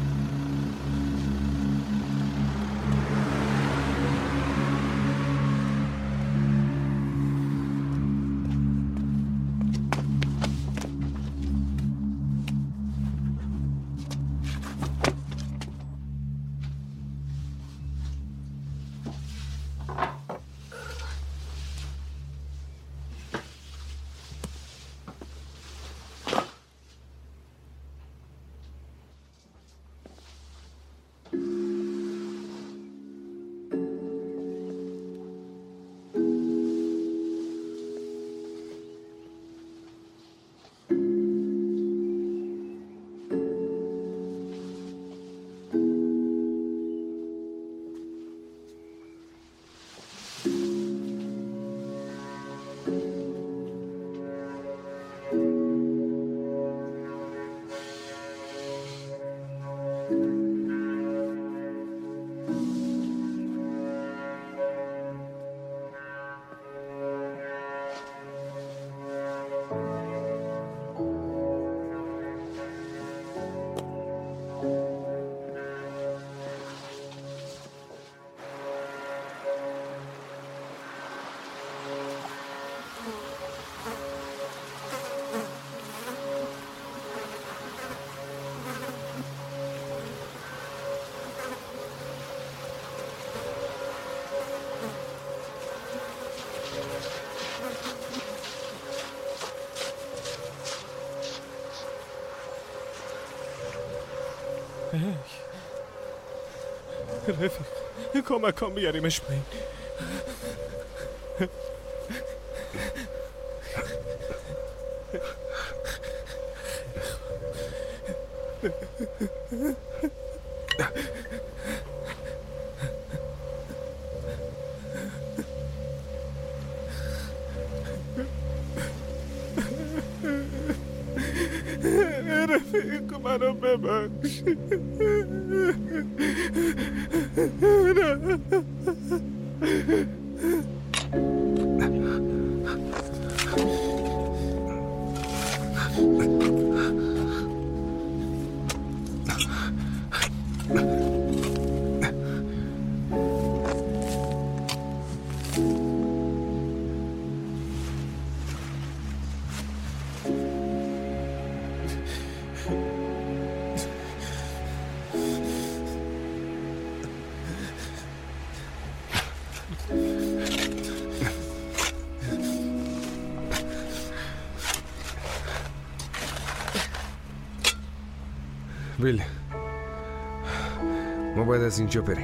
رفیق کمک کن بیاریمش پایین. رفیق منو ببخش. ویل، ما باید از اینجا بریم.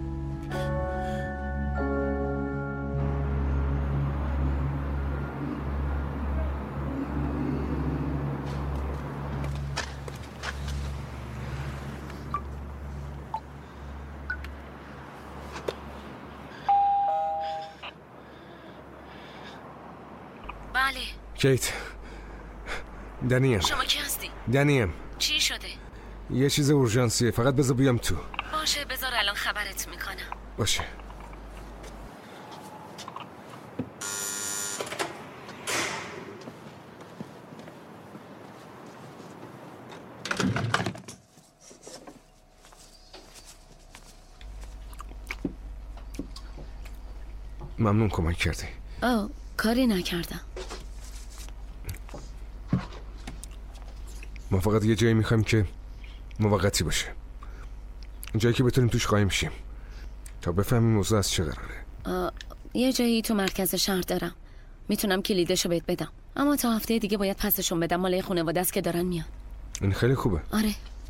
بله. کیت، دنیم. شما کی هستی؟ دنیم. چی شده؟ یه چیز اورژانسیه، فقط بذار بیام تو. باشه، بذار الان خبرت میکنم. باشه. ممنون کمک کردی. کاری نکردم. ما فقط یه جایی میخوایم که موقتی باشه، جایی که بتونیم توش قایم شیم تا بفهمیم موضوع از چه قراره. یه جایی تو مرکز شهر دارم، میتونم کلیدشو بهت بدم، اما تا هفته دیگه باید پسشون بدم، مال خانواده است که دارن میان. این خیلی خوبه. آره.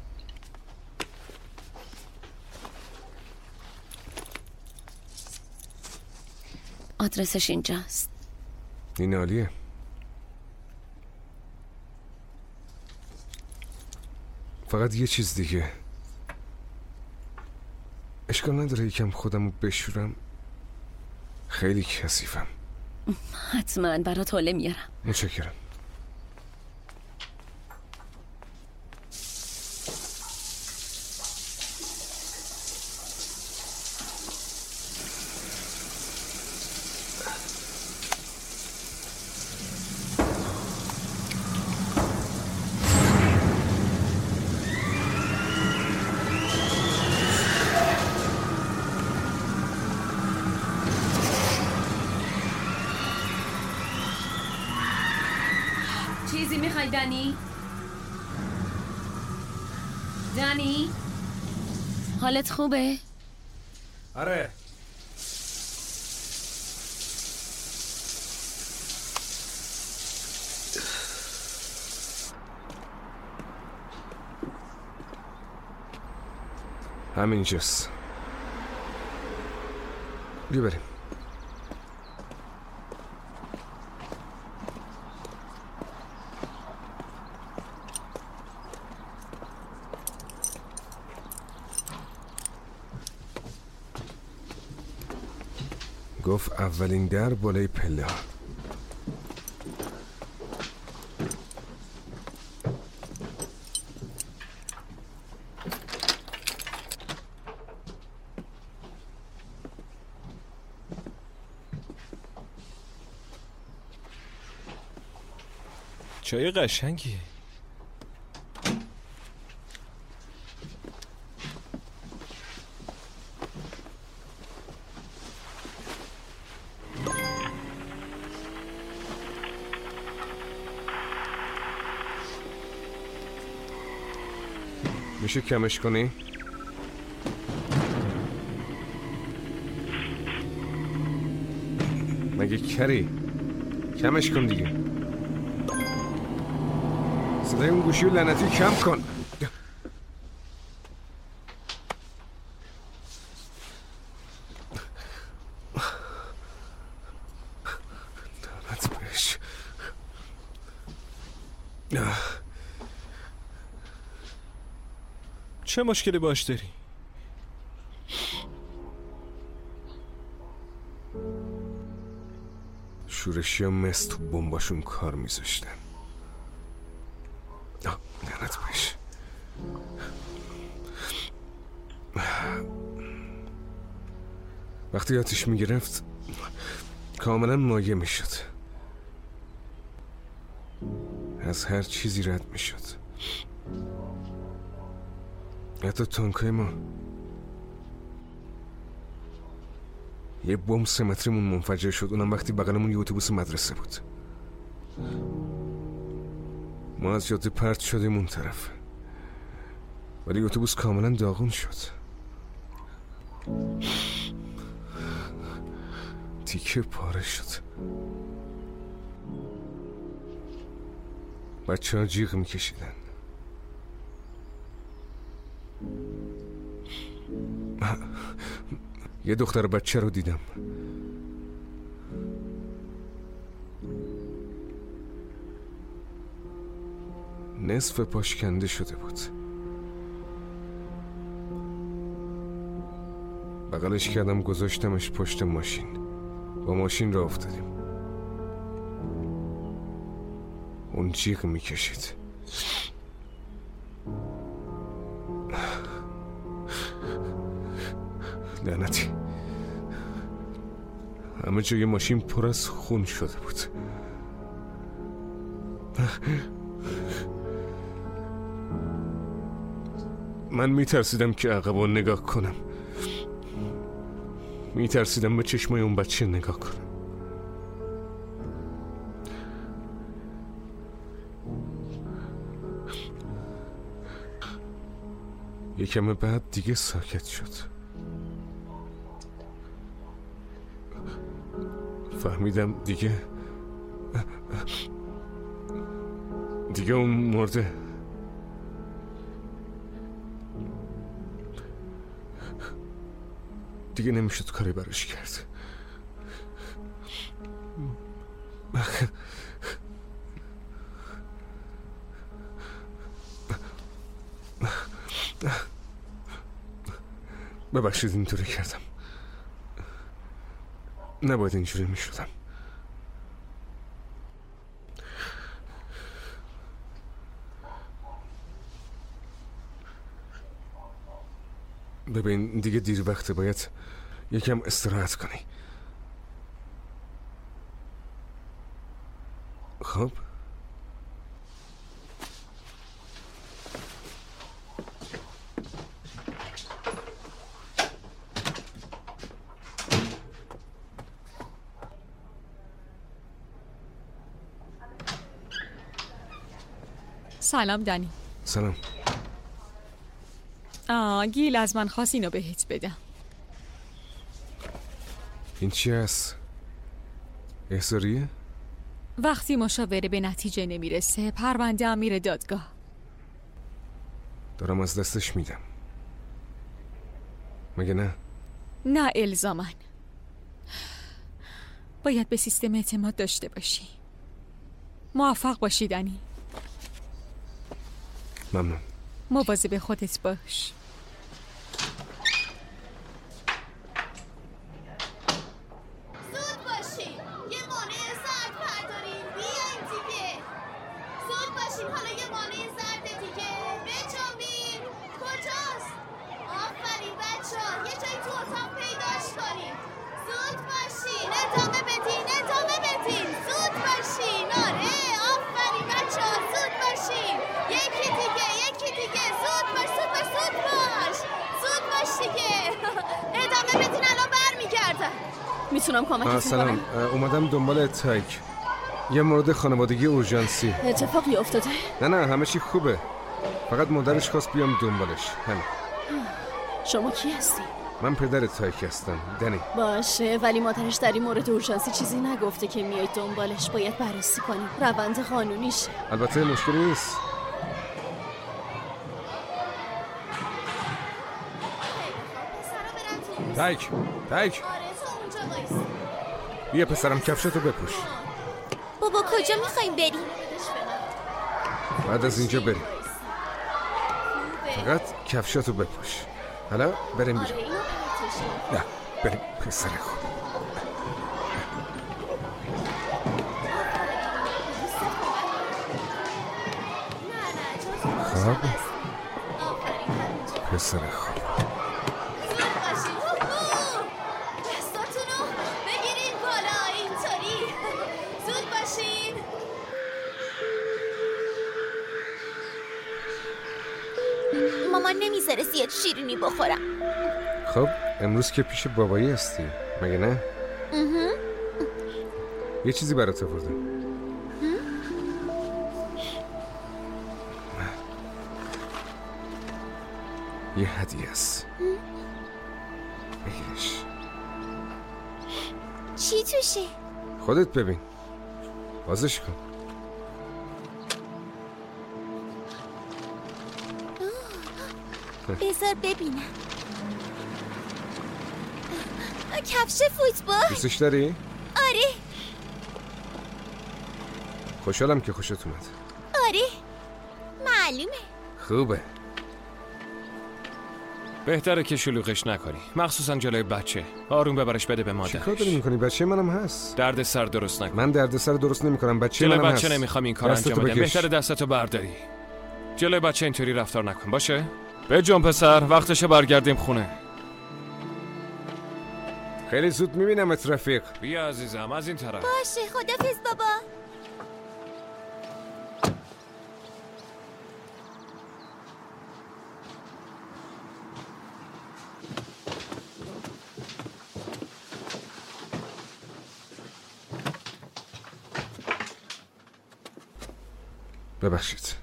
آدرسش اینجاست. این عالیه. فقط یه چیز دیگه، اشکال نداره یکم خودمو بشورم، خیلی کثیفم. حتما برات حوله میارم. متشکرم. چیزی میخوای دنی؟ دنی؟ حالت خوبه؟ آره. همینجاست. بیا بریم. گفت اولین در بالای پله ها. چای قشنگیه. میشه کمش کنی؟ مگه کری؟ کمش کن دیگه. صدای اون گوشی لعنتی کم کن. دارت بهش. چه مشکلی باش داری؟ شورشی ها مثل تو بمباشون کار میذاشتن. لعنت بهش. وقتی آتیش میگرفت کاملا مایه میشد، از هر چیزی رد میشد، حتی تانکای ما. یه بمب 3 متریمون منفجر شد، اونم وقتی بغلمون یه اتوبوس مدرسه بود. ما از جاده پرت شدیم اون طرف، ولی اتوبوس کاملا داغون شد. تیکه پاره شد. بچه ها جیغ میکشیدن. یه دختر بچه رو دیدم. نصف پاش کنده شده بود. بغلش کردم گذاشتمش پشت ماشین. با ماشین راه افتادیم. اون جیغ میکشید. لعنتی، همه جای ماشین پر از خون شده بود. من میترسیدم که عقبا نگاه کنم. میترسیدم به چشمای اون بچه نگاه کنم. یکم بعد دیگه ساکت شد. فهمیدم دیگه اون مرده. دیگه نمیشد کاری براش کرد. ببخشید اینطوری کردم. نباید اینجوری میشدم. ببین دیگه دیر وقته، باید یکم استراحت کنی. خب سلام دنی. سلام. گیل از من خواست اینو بهت بدم. این چی هست؟ احضاریه؟ وقتی مشاوره به نتیجه نمیرسه پرونده هم میره دادگاه. دارم از دستش میدم، مگه نه؟ نه الزامن. باید به سیستم اعتماد داشته باشی. موفق باشی دنی. ممنون. مواظب خودت باش. زود باشین، یه مانع زرد بردارین. بیاین دیگه. زود باشین، حالا یه مانع زرد دیگه. بجنبین. کجاست؟ آفرین بچه‌ها، یه جایی تو اتاق پیداش کنین. زود باشین، ادامه بدین. زود باشین. آره آفرین بچه‌ها، زود باشین. یکی دیگه. زود باش دیگه. ادامه بدین، الان برمیگردم. میتونم کمکتون کنم؟ سلام، اومدم دنبال تایک. یه مورد خانوادگی اورژانسی. اتفاقی افتاده؟ نه همه چی خوبه، فقط مادرش خواست بیام دنبالش. همین. شما کی هستی؟ من پدر تایک هستم، دنی. باشه، ولی مادرش در این مورد اورژانسی چیزی نگفته که میایید دنبالش. باید بررسی کنیم، روند قانونیشه. البته مشکلی نیست. تایک بیا پسرم، کفشتو بپوش. بابا کجا میخواییم بریم؟ بعد از اینجا بریم. فقط کفشتو بپوش. حالا بریم بیرون. نه بریم پسر خوب. خب پسر خوب. مامان نمیذاره زیاد شیرینی بخورم. خب امروز که پیش بابایی هستی مگه نه؟ یه چیزی برات آوردم. یه هدیه است. بگیرش. چی توشه؟ خودت ببین. بازش کن. بذار ببینم. کفش فوتبال. دوستش داری؟ آره. خوشحالم که خوشت اومد. آره معلومه. خوبه. بهتره که شلوغش نکنی، مخصوصا جلوی بچه. آروم ببرش بده به مادرش. چی کار داری میکنی؟ بچه منم هست. درد سر درست نکن. من درد سر درست نمیکنم، بچه منم هست. جلوی بچه نمیخوام این کار انجام بدم. بهتره دستتو برداری. جلوی بچه اینطوری رفتار نکن، باشه؟ بجنب پسر، وقتشه برگردیم خونه. خیلی زود میبینمت رفیق. بیا عزیزم از این طرف. باشه خدافظ بابا. ببخشید.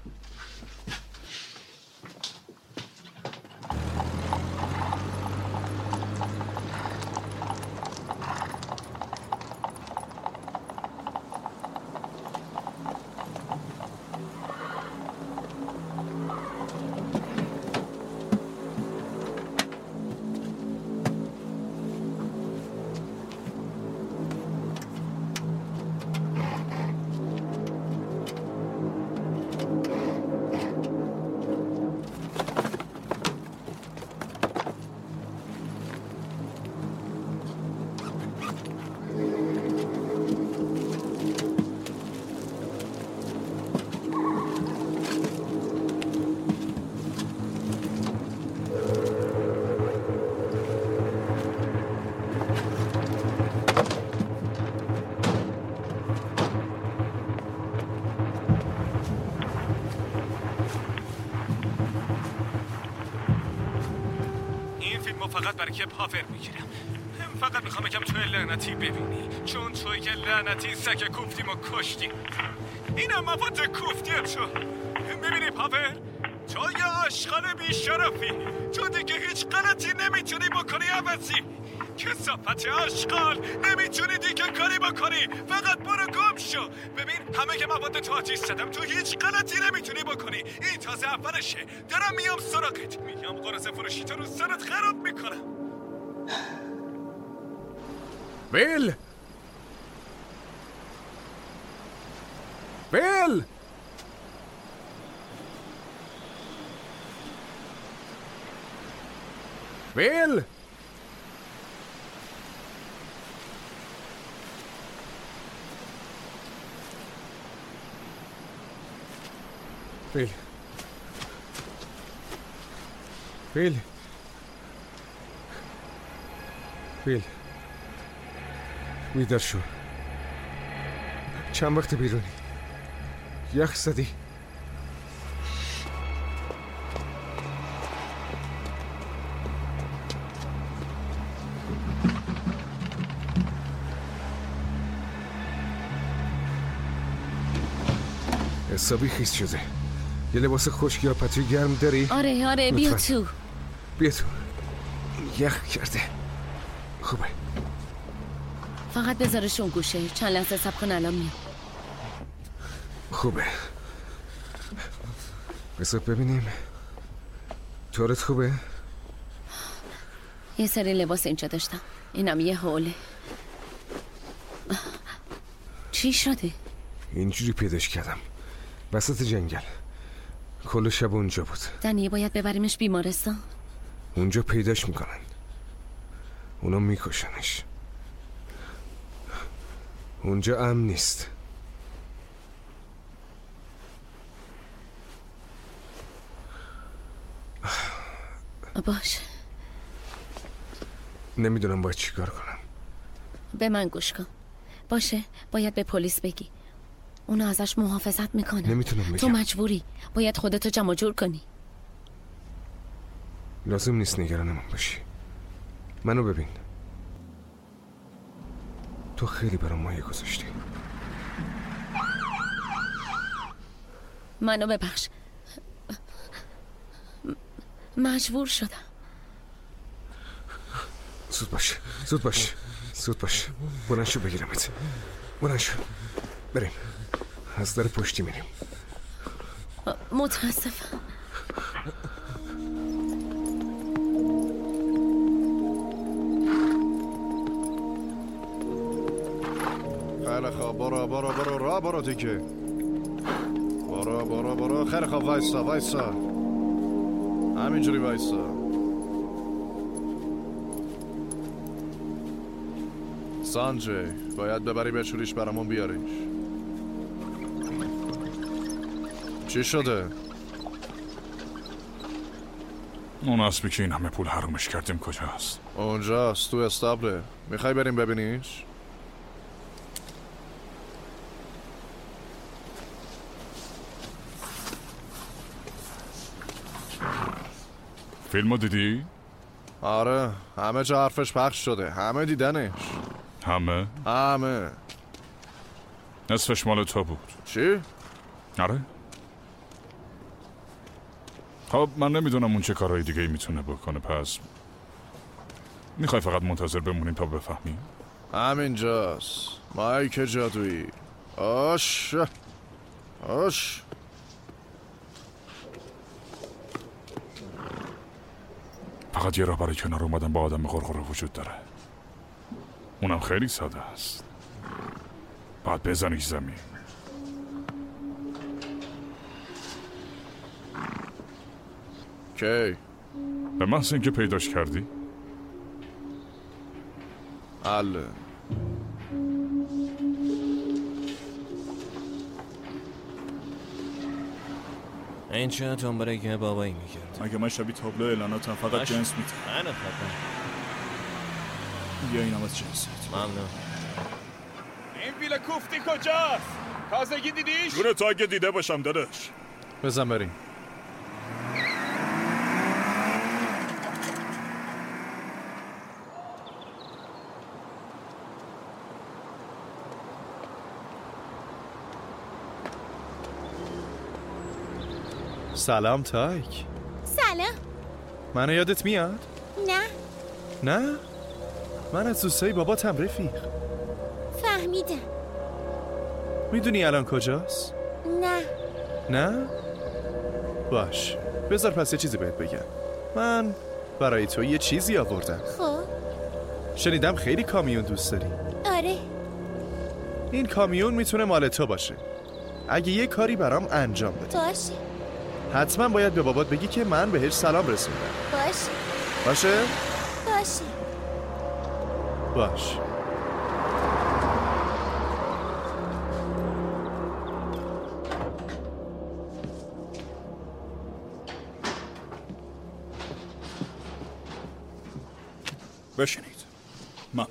فقط برای که پاور میگیرم. فقط میخوام بگم تو لعنتی ببینی، چون توی که لعنتی سگ کوفتیم و کشتیم. اینم مواد کوفتیه تو. میبینی پاور؟ تو یه آشغال بیشرفی. تو دیگه هیچ غلطی نمیتونی بکنی عوضی. کثافت آشغال، نمیتونی دیگه کاری بکنی. فقط برو گم شو. ببین همه که مواد تو آتیش زدم، تو هیچ غلطی نمیتونی بکنی. این تازه اولشه. دارم میام سراغت. میام قرص فروشی تو رو سرت خراب میکنم. بیل بیل بیل بیل بیل بیل بیدار شو. چند وقت بیرونی؟ یخ زدی؟ حسابی خیس شده. یه لباس خشک یا پتوی گرم داری؟ آره بیا تو. بیا تو. یخ کرده. خوبه. فقط بذارشون گوشه. چند لحظه صبر کن الان میام. خوبه. بذار ببینیم. طورت خوبه؟ یه سری لباس اینجا داشتم. اینم یه حوله. چی شده؟ اینجوری پیداش کردم. وسط جنگل. کل شب اونجا بود. دنیه باید ببریمش بیمارستان. اونجا پیداش میکنن. اونا میکشنش. اونجا امن نیست. باشه. نمیدونم باید چی کار کنم. به من گوش کن. باشه باید به پلیس بگی. اونا ازش محافظت میکنن. نمیتونم بگم. تو مجبوری. باید خودتو جمع جور کنی. لازم نیست نگران من باشی. منو ببین. تو خیلی برام مایه گذاشتی. منو ببخش. مجبور شدم. زود باش زود باش زود باش. بلند شو بگیرمت. بلند شو. بریم. از در پشتی میریم. متاسفم. خیلی خواب. برو دیگه. برو. خیلی خواب. وایسا. همینجوری وایسا. سانجی باید ببری بچوریش برامون بیاریش. چی شده؟ اون اسبی که این همه پول حرومش کردیم کجاست؟ اونجاست تو استابله. میخوای بریم ببینیش؟ فیلمو دیدی؟ آره همه جا حرفش پخش شده. همه دیدنش. همه؟ نصفش مال تو بود. چی؟ آره. خب من نمیدونم اون چه کارهای دیگه میتونه بکنه. پس میخوای فقط منتظر بمونیم تا بفهمیم؟ همینجاست. مایک جادویی. آش فقط یه راه برای کنار اومدن با آدم غرغره وجود داره. اونم خیلی ساده است. باید بزنیش زمین. کی؟ به محض اینکه پیداش کردی؟ حله. این چه تنبره که بابایی میکرد؟ اگه من شبیه تابلو اعلاناتم فقط جنس میتونم. من خفن. بیا اینم از جنست. ممنون. این ویل کوفتی کجاست؟ تازگی دیدیش؟ جونه تا اگه دیده باشم داداش. بزن بریم. سلام تایک. سلام. منو یادت میاد؟ نه؟ من از دوستای باباتم رفیق. فهمیدم. میدونی الان کجاست؟ نه؟ باش بذار پس یه چیزی بهت بگم. من برای تو یه چیزی آوردم. خب شنیدم خیلی کامیون دوست داری. آره. این کامیون میتونه مال تو باشه اگه یه کاری برام انجام بده. باشه. حتما باید به بابات بگی که من بهش سلام رسوندم. باشه؟ باش. بشینید. ممنون.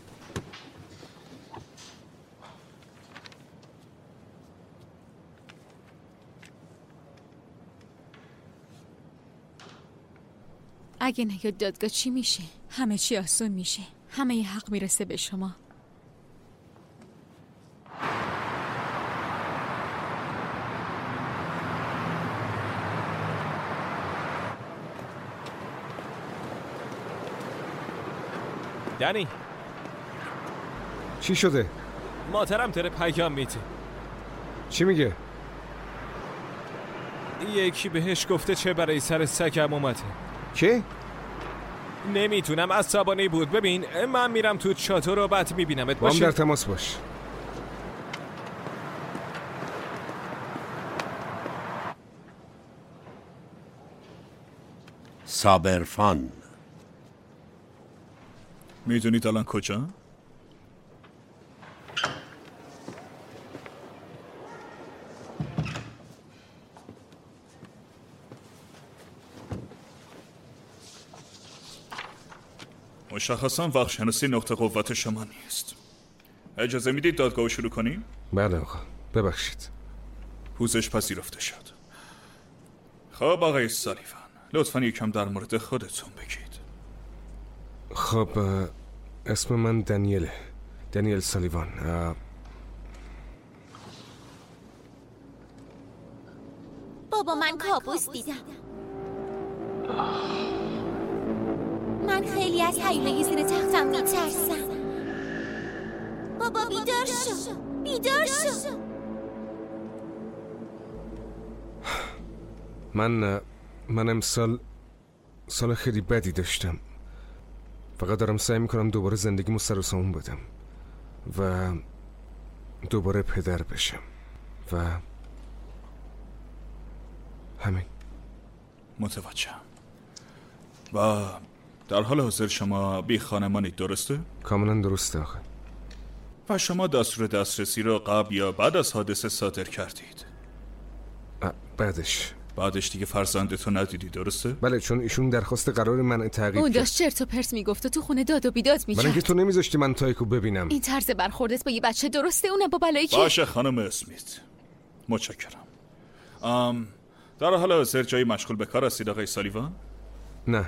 اگه نیاد دادگاه چی میشه؟ همه چی آسون میشه. همه ی حق میرسه به شما. دنی چی شده؟ مادرم داره پیام میده. چی میگه؟ یکی بهش گفته چه برای سر سگم اومده. چی؟ نمیتونم، عصبانی بود. ببین من میرم تو چادر رو بعد میبینمت. با هم در تماس باش. صابرفان. میدونید الان کجا؟ مشخصا وقت شناسی نقطه قوت شما نیست. اجازه میدید دادگاه شروع کنیم؟ بله آقا، ببخشید. پوزش پذیرفته شد. خب آقای سالیوان، لطفاً یکم در مورد خودتون بگید. خب اسم من دنیل سالیوان. بابا من کابوس دیدم. من خیلی از هیولای زیر تختم میترسم. بابا بیدار شو، بیدار شو. من امسال سال خیلی بدی داشتم. فقط دارم سعی میکنم دوباره زندگیمو سر و سامون بدم و دوباره پدر بشم و همین. متوجهم. و در حال حاضر شما بی خانمانید، درسته؟ کاملا درسته آخه. و شما دستور دسترسی رو قبل یا بعد از حادثه صادر کردید؟ بعدش دیگه فرزندتو ندیدی، درسته؟ بله، چون ایشون درخواست قرار منع تعقیب اون کرد. داشت چرت و پرت میگفت و تو خونه داد و بیداد میکرد. من اینکه تو نمیذاشتی من تایکو ببینم. این طرز برخوردت با یه بچه درسته؟ اونم با بلایی که باشه خانم اسمیت، متشکرم. در حال حاضر جایی مشغول به کار هستید آقای سالیوان؟ نه.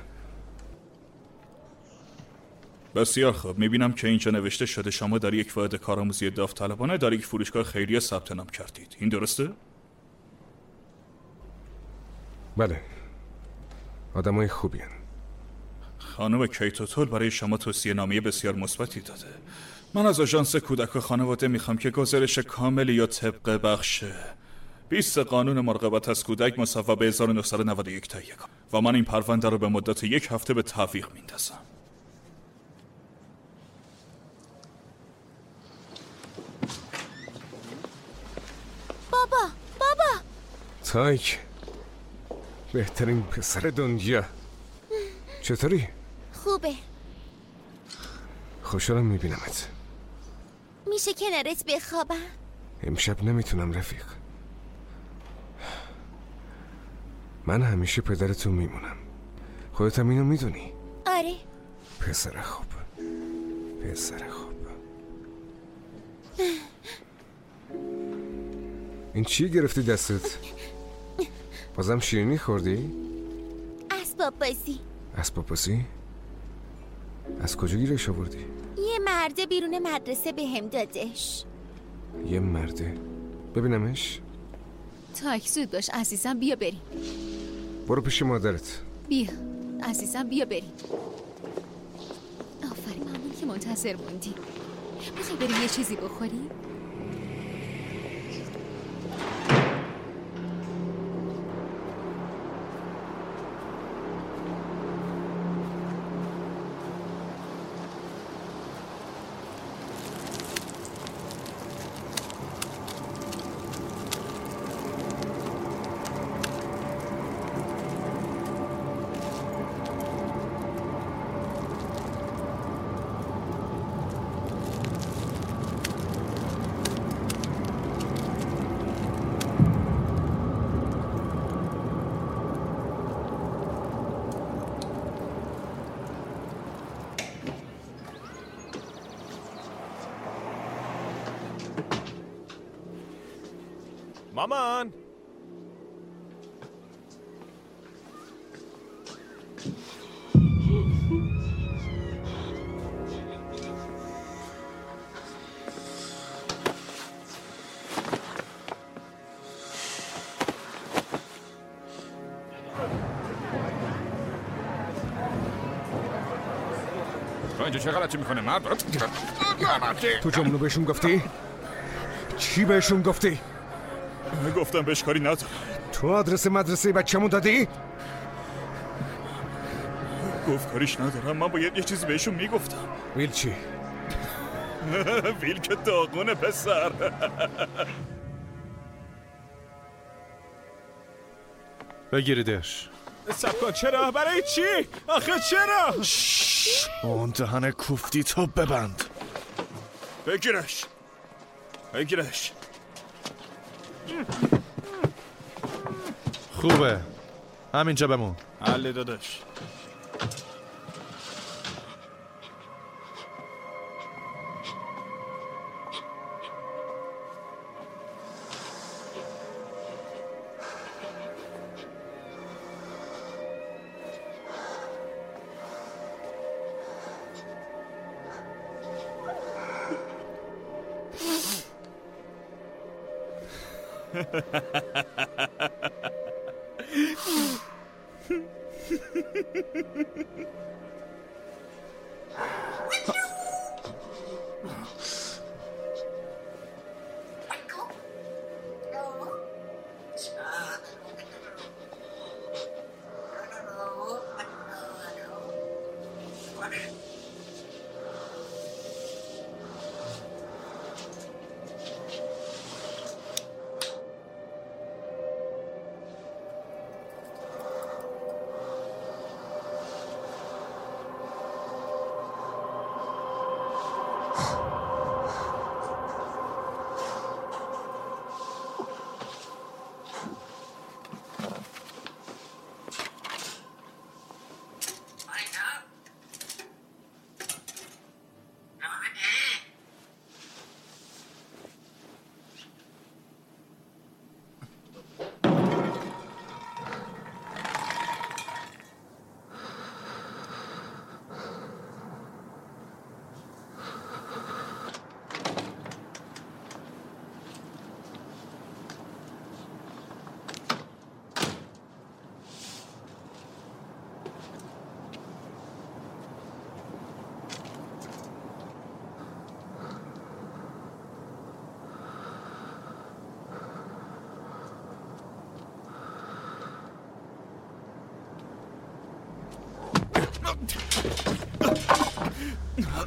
بسیار خوب. میبینم که اینجا نوشته شده شما در یک واحد کارآموزی داوطلبانه در یک فروشگاه خیریه ثبت نام کردید. این درسته؟ بله. آدمای خوبی هن. خانم کیتوتول برای شما توصیه نامه بسیار مثبتی داده. من از آژانس کودک و خانواده میخوام که گزارش کاملی یا طبق بخش 20 قانون مراقبت از کودک مصوب به 1991 تهیه کنم و من این پرونده رو به مدت 1 هفته به تعویق میندازم. بابا تایک، بهترین پسر دنیا. چطوری؟ خوبه. خوشحالم میبینمت. میشه کنارت بخوابم؟ امشب نمیتونم رفیق. من همیشه پدرتون میمونم. خودت هم اینو میدونی. آره. پسر خوب. این چی گرفتی دستت؟ بازم شیرینی خوردی؟ اسباب بازی؟ از کجا گیرش آوردی؟ یه مرده بیرون مدرسه بهم دادش. یه مرده؟ ببینمش. تایک زود باش عزیزم، بیا بریم. برو پیش مادرت. بیا عزیزم، بیا بریم. آفرین، ممنون که منتظر موندی. میخوای بریم یه چیزی بخوریم؟ مامان، تو اینجا چه غلطی میکنه مرد؟ تو جملو بهشون گفتی؟ چی بهشون گفتی؟ گفتم بهش کاری ندارم. تو آدرس مدرسه بچه‌مون دادی؟ گفت کاریش ندارم. من باید یه چیزی بهشون میگفتم. ویل چی؟ ویل که داغونه پسر. بگیریدش. صبر کن. چرا؟ برای چی؟ آخه چرا؟ اون دهن کوفتی تو ببند. بگیرش. خوبه، همینجا بمون. حله داداش.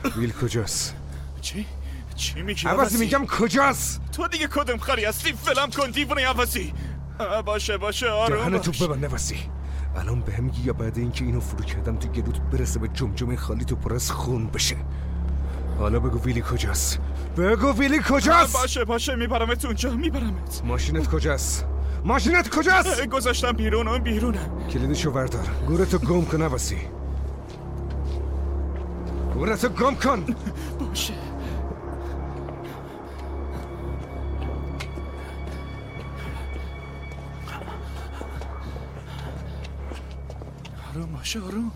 ویل کجاست؟ چی میگی عوضی؟ میگم کجاست؟ تو دیگه کدوم خری هستی؟ فلم کن دیوونه عوضی. باشه آروم باش. تو ببند عوضی. الان به هم میگی یا بعد اینکه اینو فرو کردم تو گلوت برسه به جمجمه خالی تو پر از خون بشه؟ حالا بگو ویلی کجاست؟ بگو ویلی کجاست؟ باشه میبرمت اونجا، میبرمت. ماشینت کجاست؟ ماشینت کجاست؟ گذاشتم بیرونه. کلیدشو بردار. گورتو گم کن عوضی. گورتو گم کن. باشه. آروم.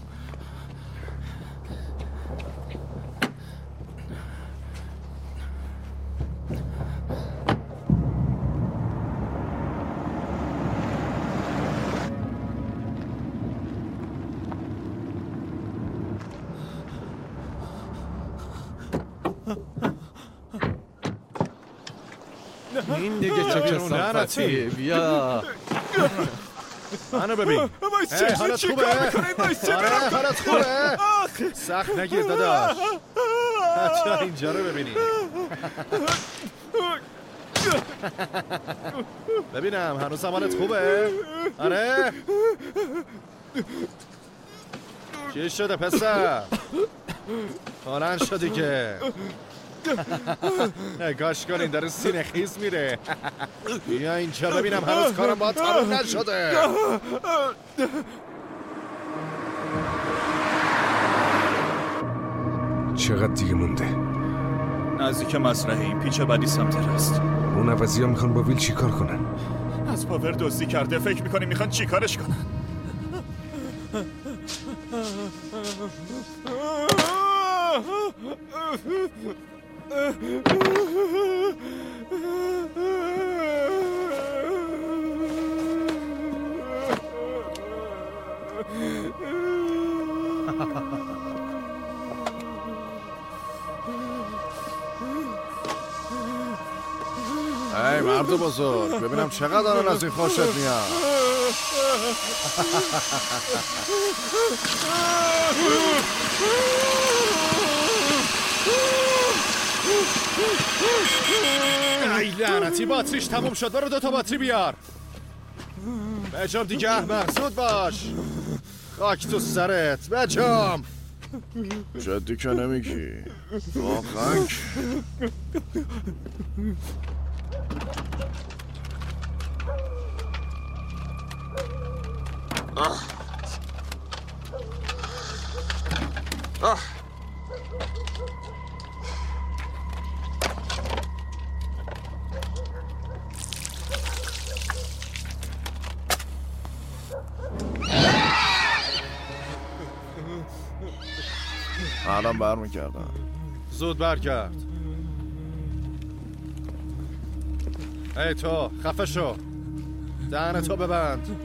این دیگه چه کثافتی؟ بیا منو ببین. حالت خوبه؟ حالت خوبه؟ سخت نگیر داداش. بچه اینجا رو ببینی. ببینم هنوز حالت خوبه؟ آره؟ چی شده پسر؟ بلند شدی که نگاش کنین داره سینه خیز میره. بیا اینجا ببینم هنوز کارم با تمام نشده. چقدر دیگه مونده؟ نزدیک مسرح این پیچ بعدی سمت راست. اون عوضی ها میخوان با ویل چیکار کنن؟ از پاور دزدی کرده، فکر میکنی میخوان چیکارش کنن؟ ای مرد بزرگ، ببینم چقدر الان از این خوشت میاد. ای لعنتی باتریش تموم شد. برو 2 باتری بیار. بجام دیگه احمق، زود باش. خاک تو سرت بجام. جدی که نمیگی واقعا؟ الان برمیگردم. زود برگرد. ای تو خفه شو. دهنتو ببند.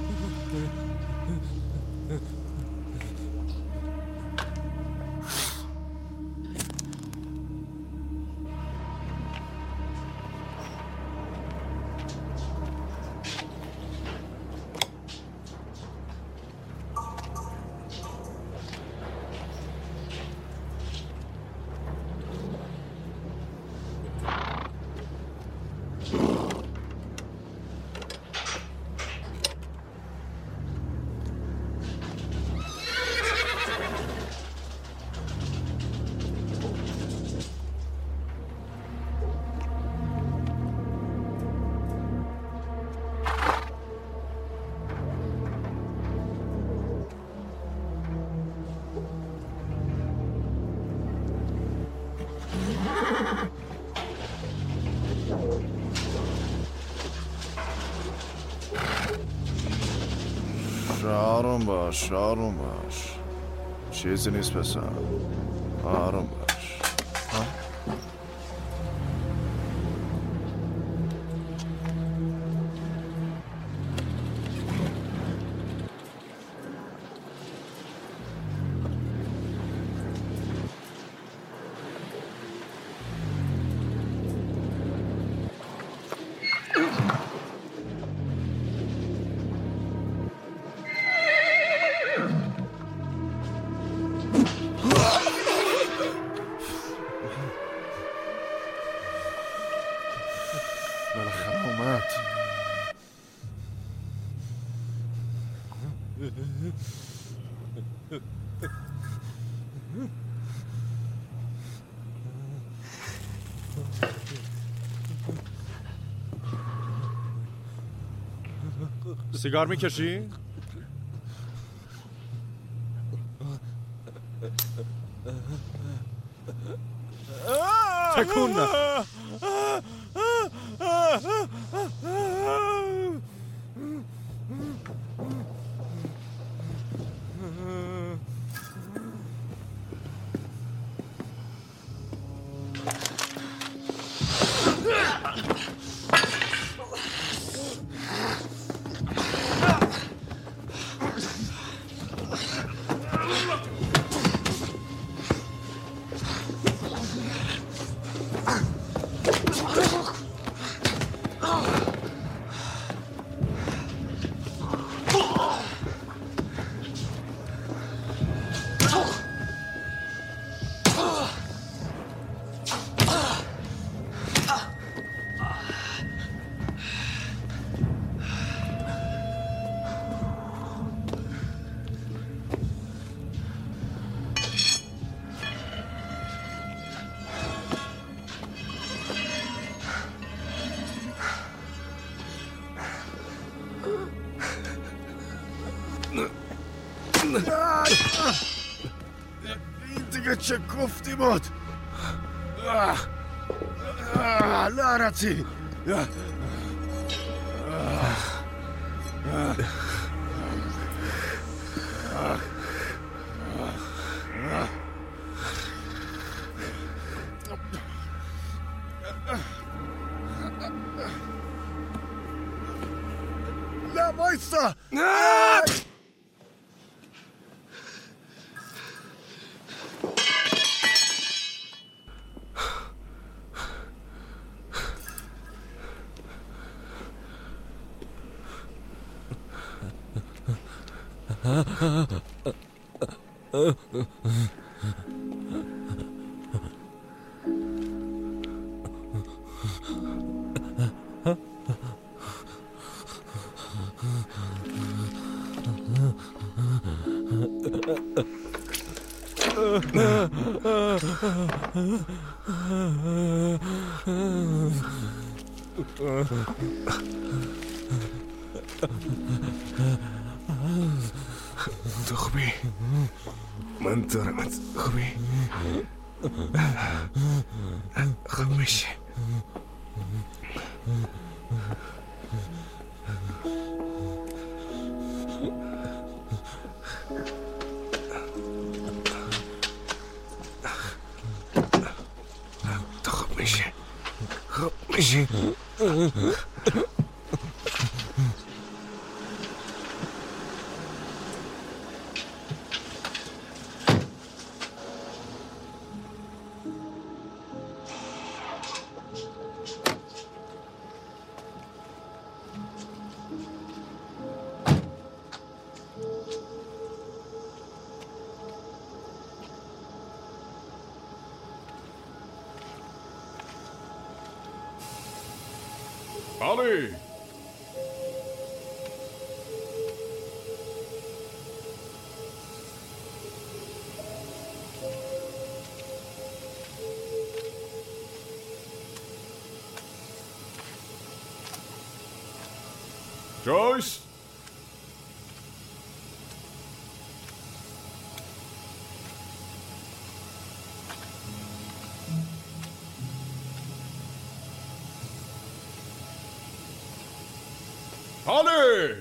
آروم باش. چیزی نیست پسر. آروم باش. بالاخره اومد. سیگار میکشی؟ تکون نه. این دیگه چه گفتی بود؟ لعنتی. نه وایسا. تو خوبی؟ من دارمت. خوبی؟ خوب میشه. تو خوب میشه. خوب میشه. علی جویس Holly!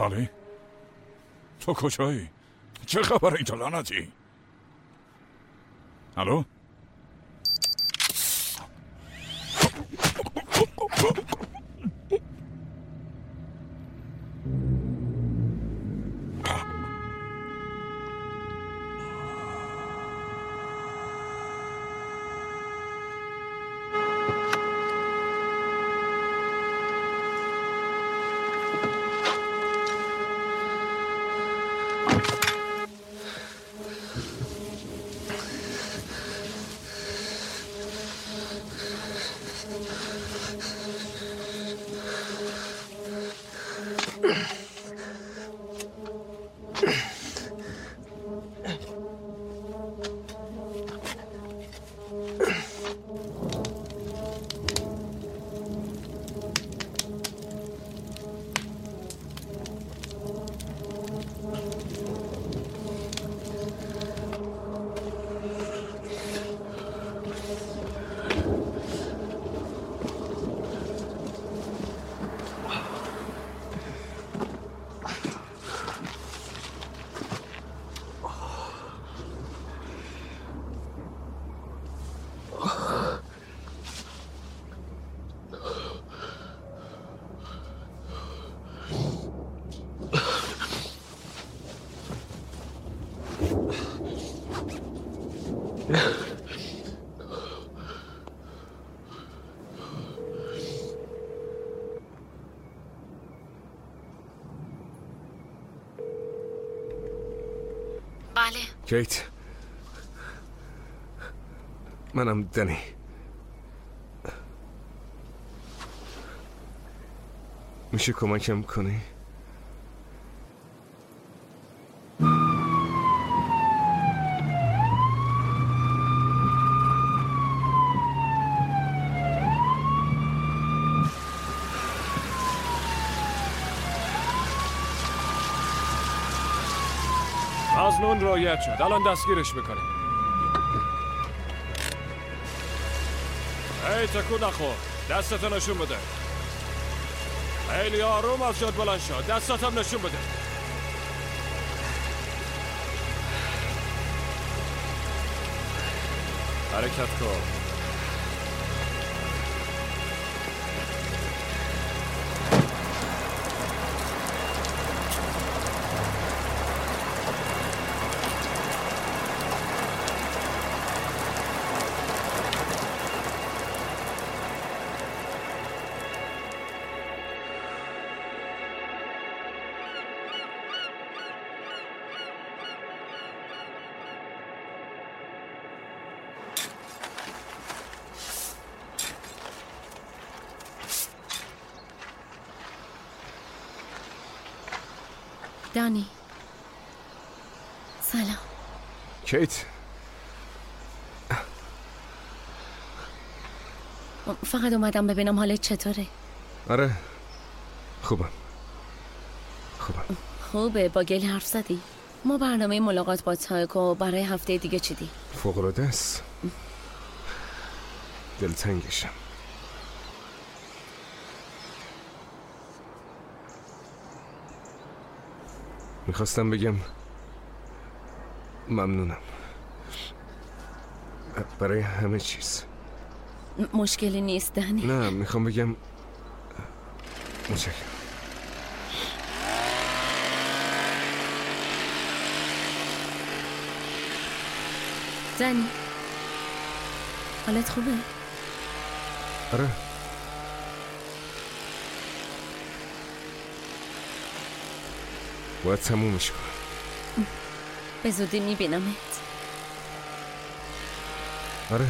علی؟ تو کجایی؟ چه خبر اینجا لعنتی؟ الو؟ بله کیت، منم دنی. میشه کمکم کنی؟ مظنون رعایت شد. الان دستگیرش میکنیم. ای تکون نخور، دستتو نشون بده. خیلی آروم از جات بلند شد، دستتم نشون بده. حرکت کن. دانی سلام. کیت، فقط اومدم ببینم حالت چطوره. آره خوبه. خوبه. با گل حرف زدی؟ ما برنامه ملاقات با تایکو برای هفته دیگه چیدی؟ فوق‌العاده است. دلتنگشم. میخواستم بگم ممنونم برای همه چیز. مشکلی نیست دنی. نه، میخوام بگم متشکرم. دنی حالت خوبه؟ آره. باید تمومش کنم. به زودی میبینمت. آره.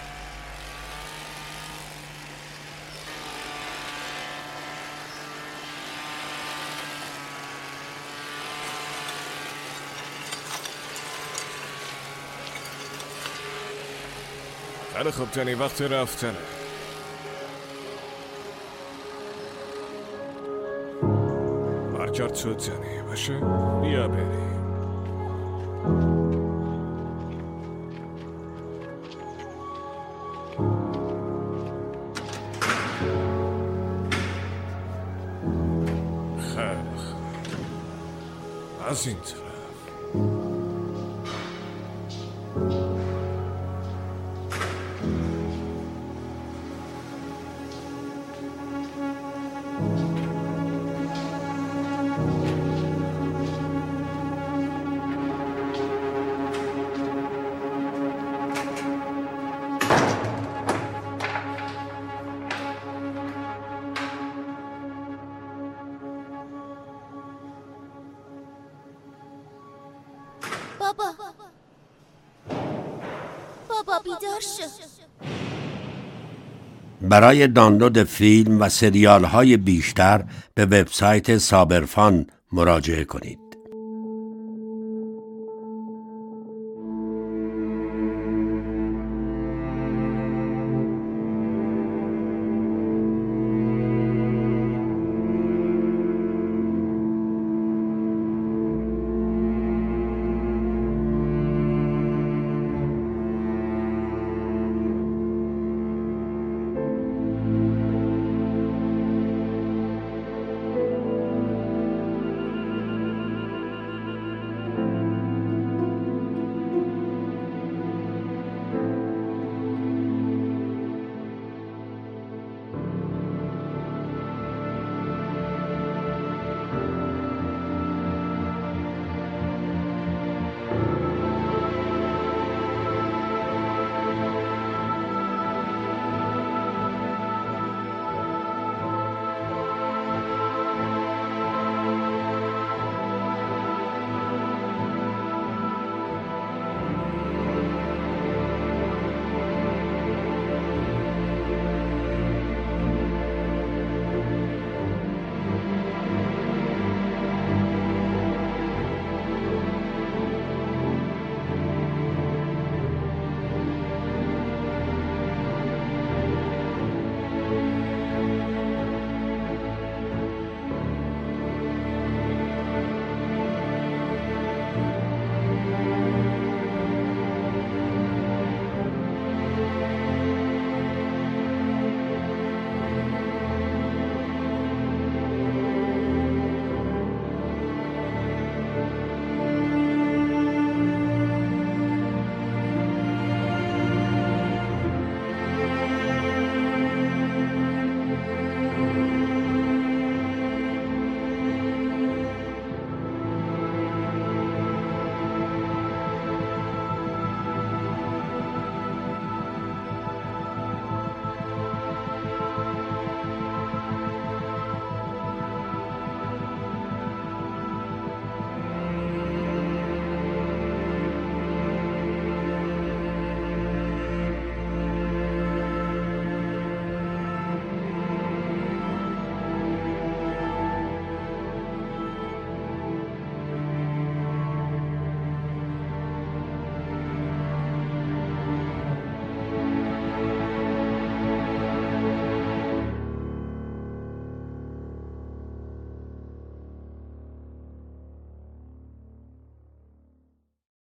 خیلی خوب دنی، وقت رفتنه. برگرد تو دنی، باشه؟ بیا بریم. خیلی خوب. از این طرف. بابا بیدار شو. برای دانلود فیلم و سریال های بیشتر به وبسایت سابرفان مراجعه کنید.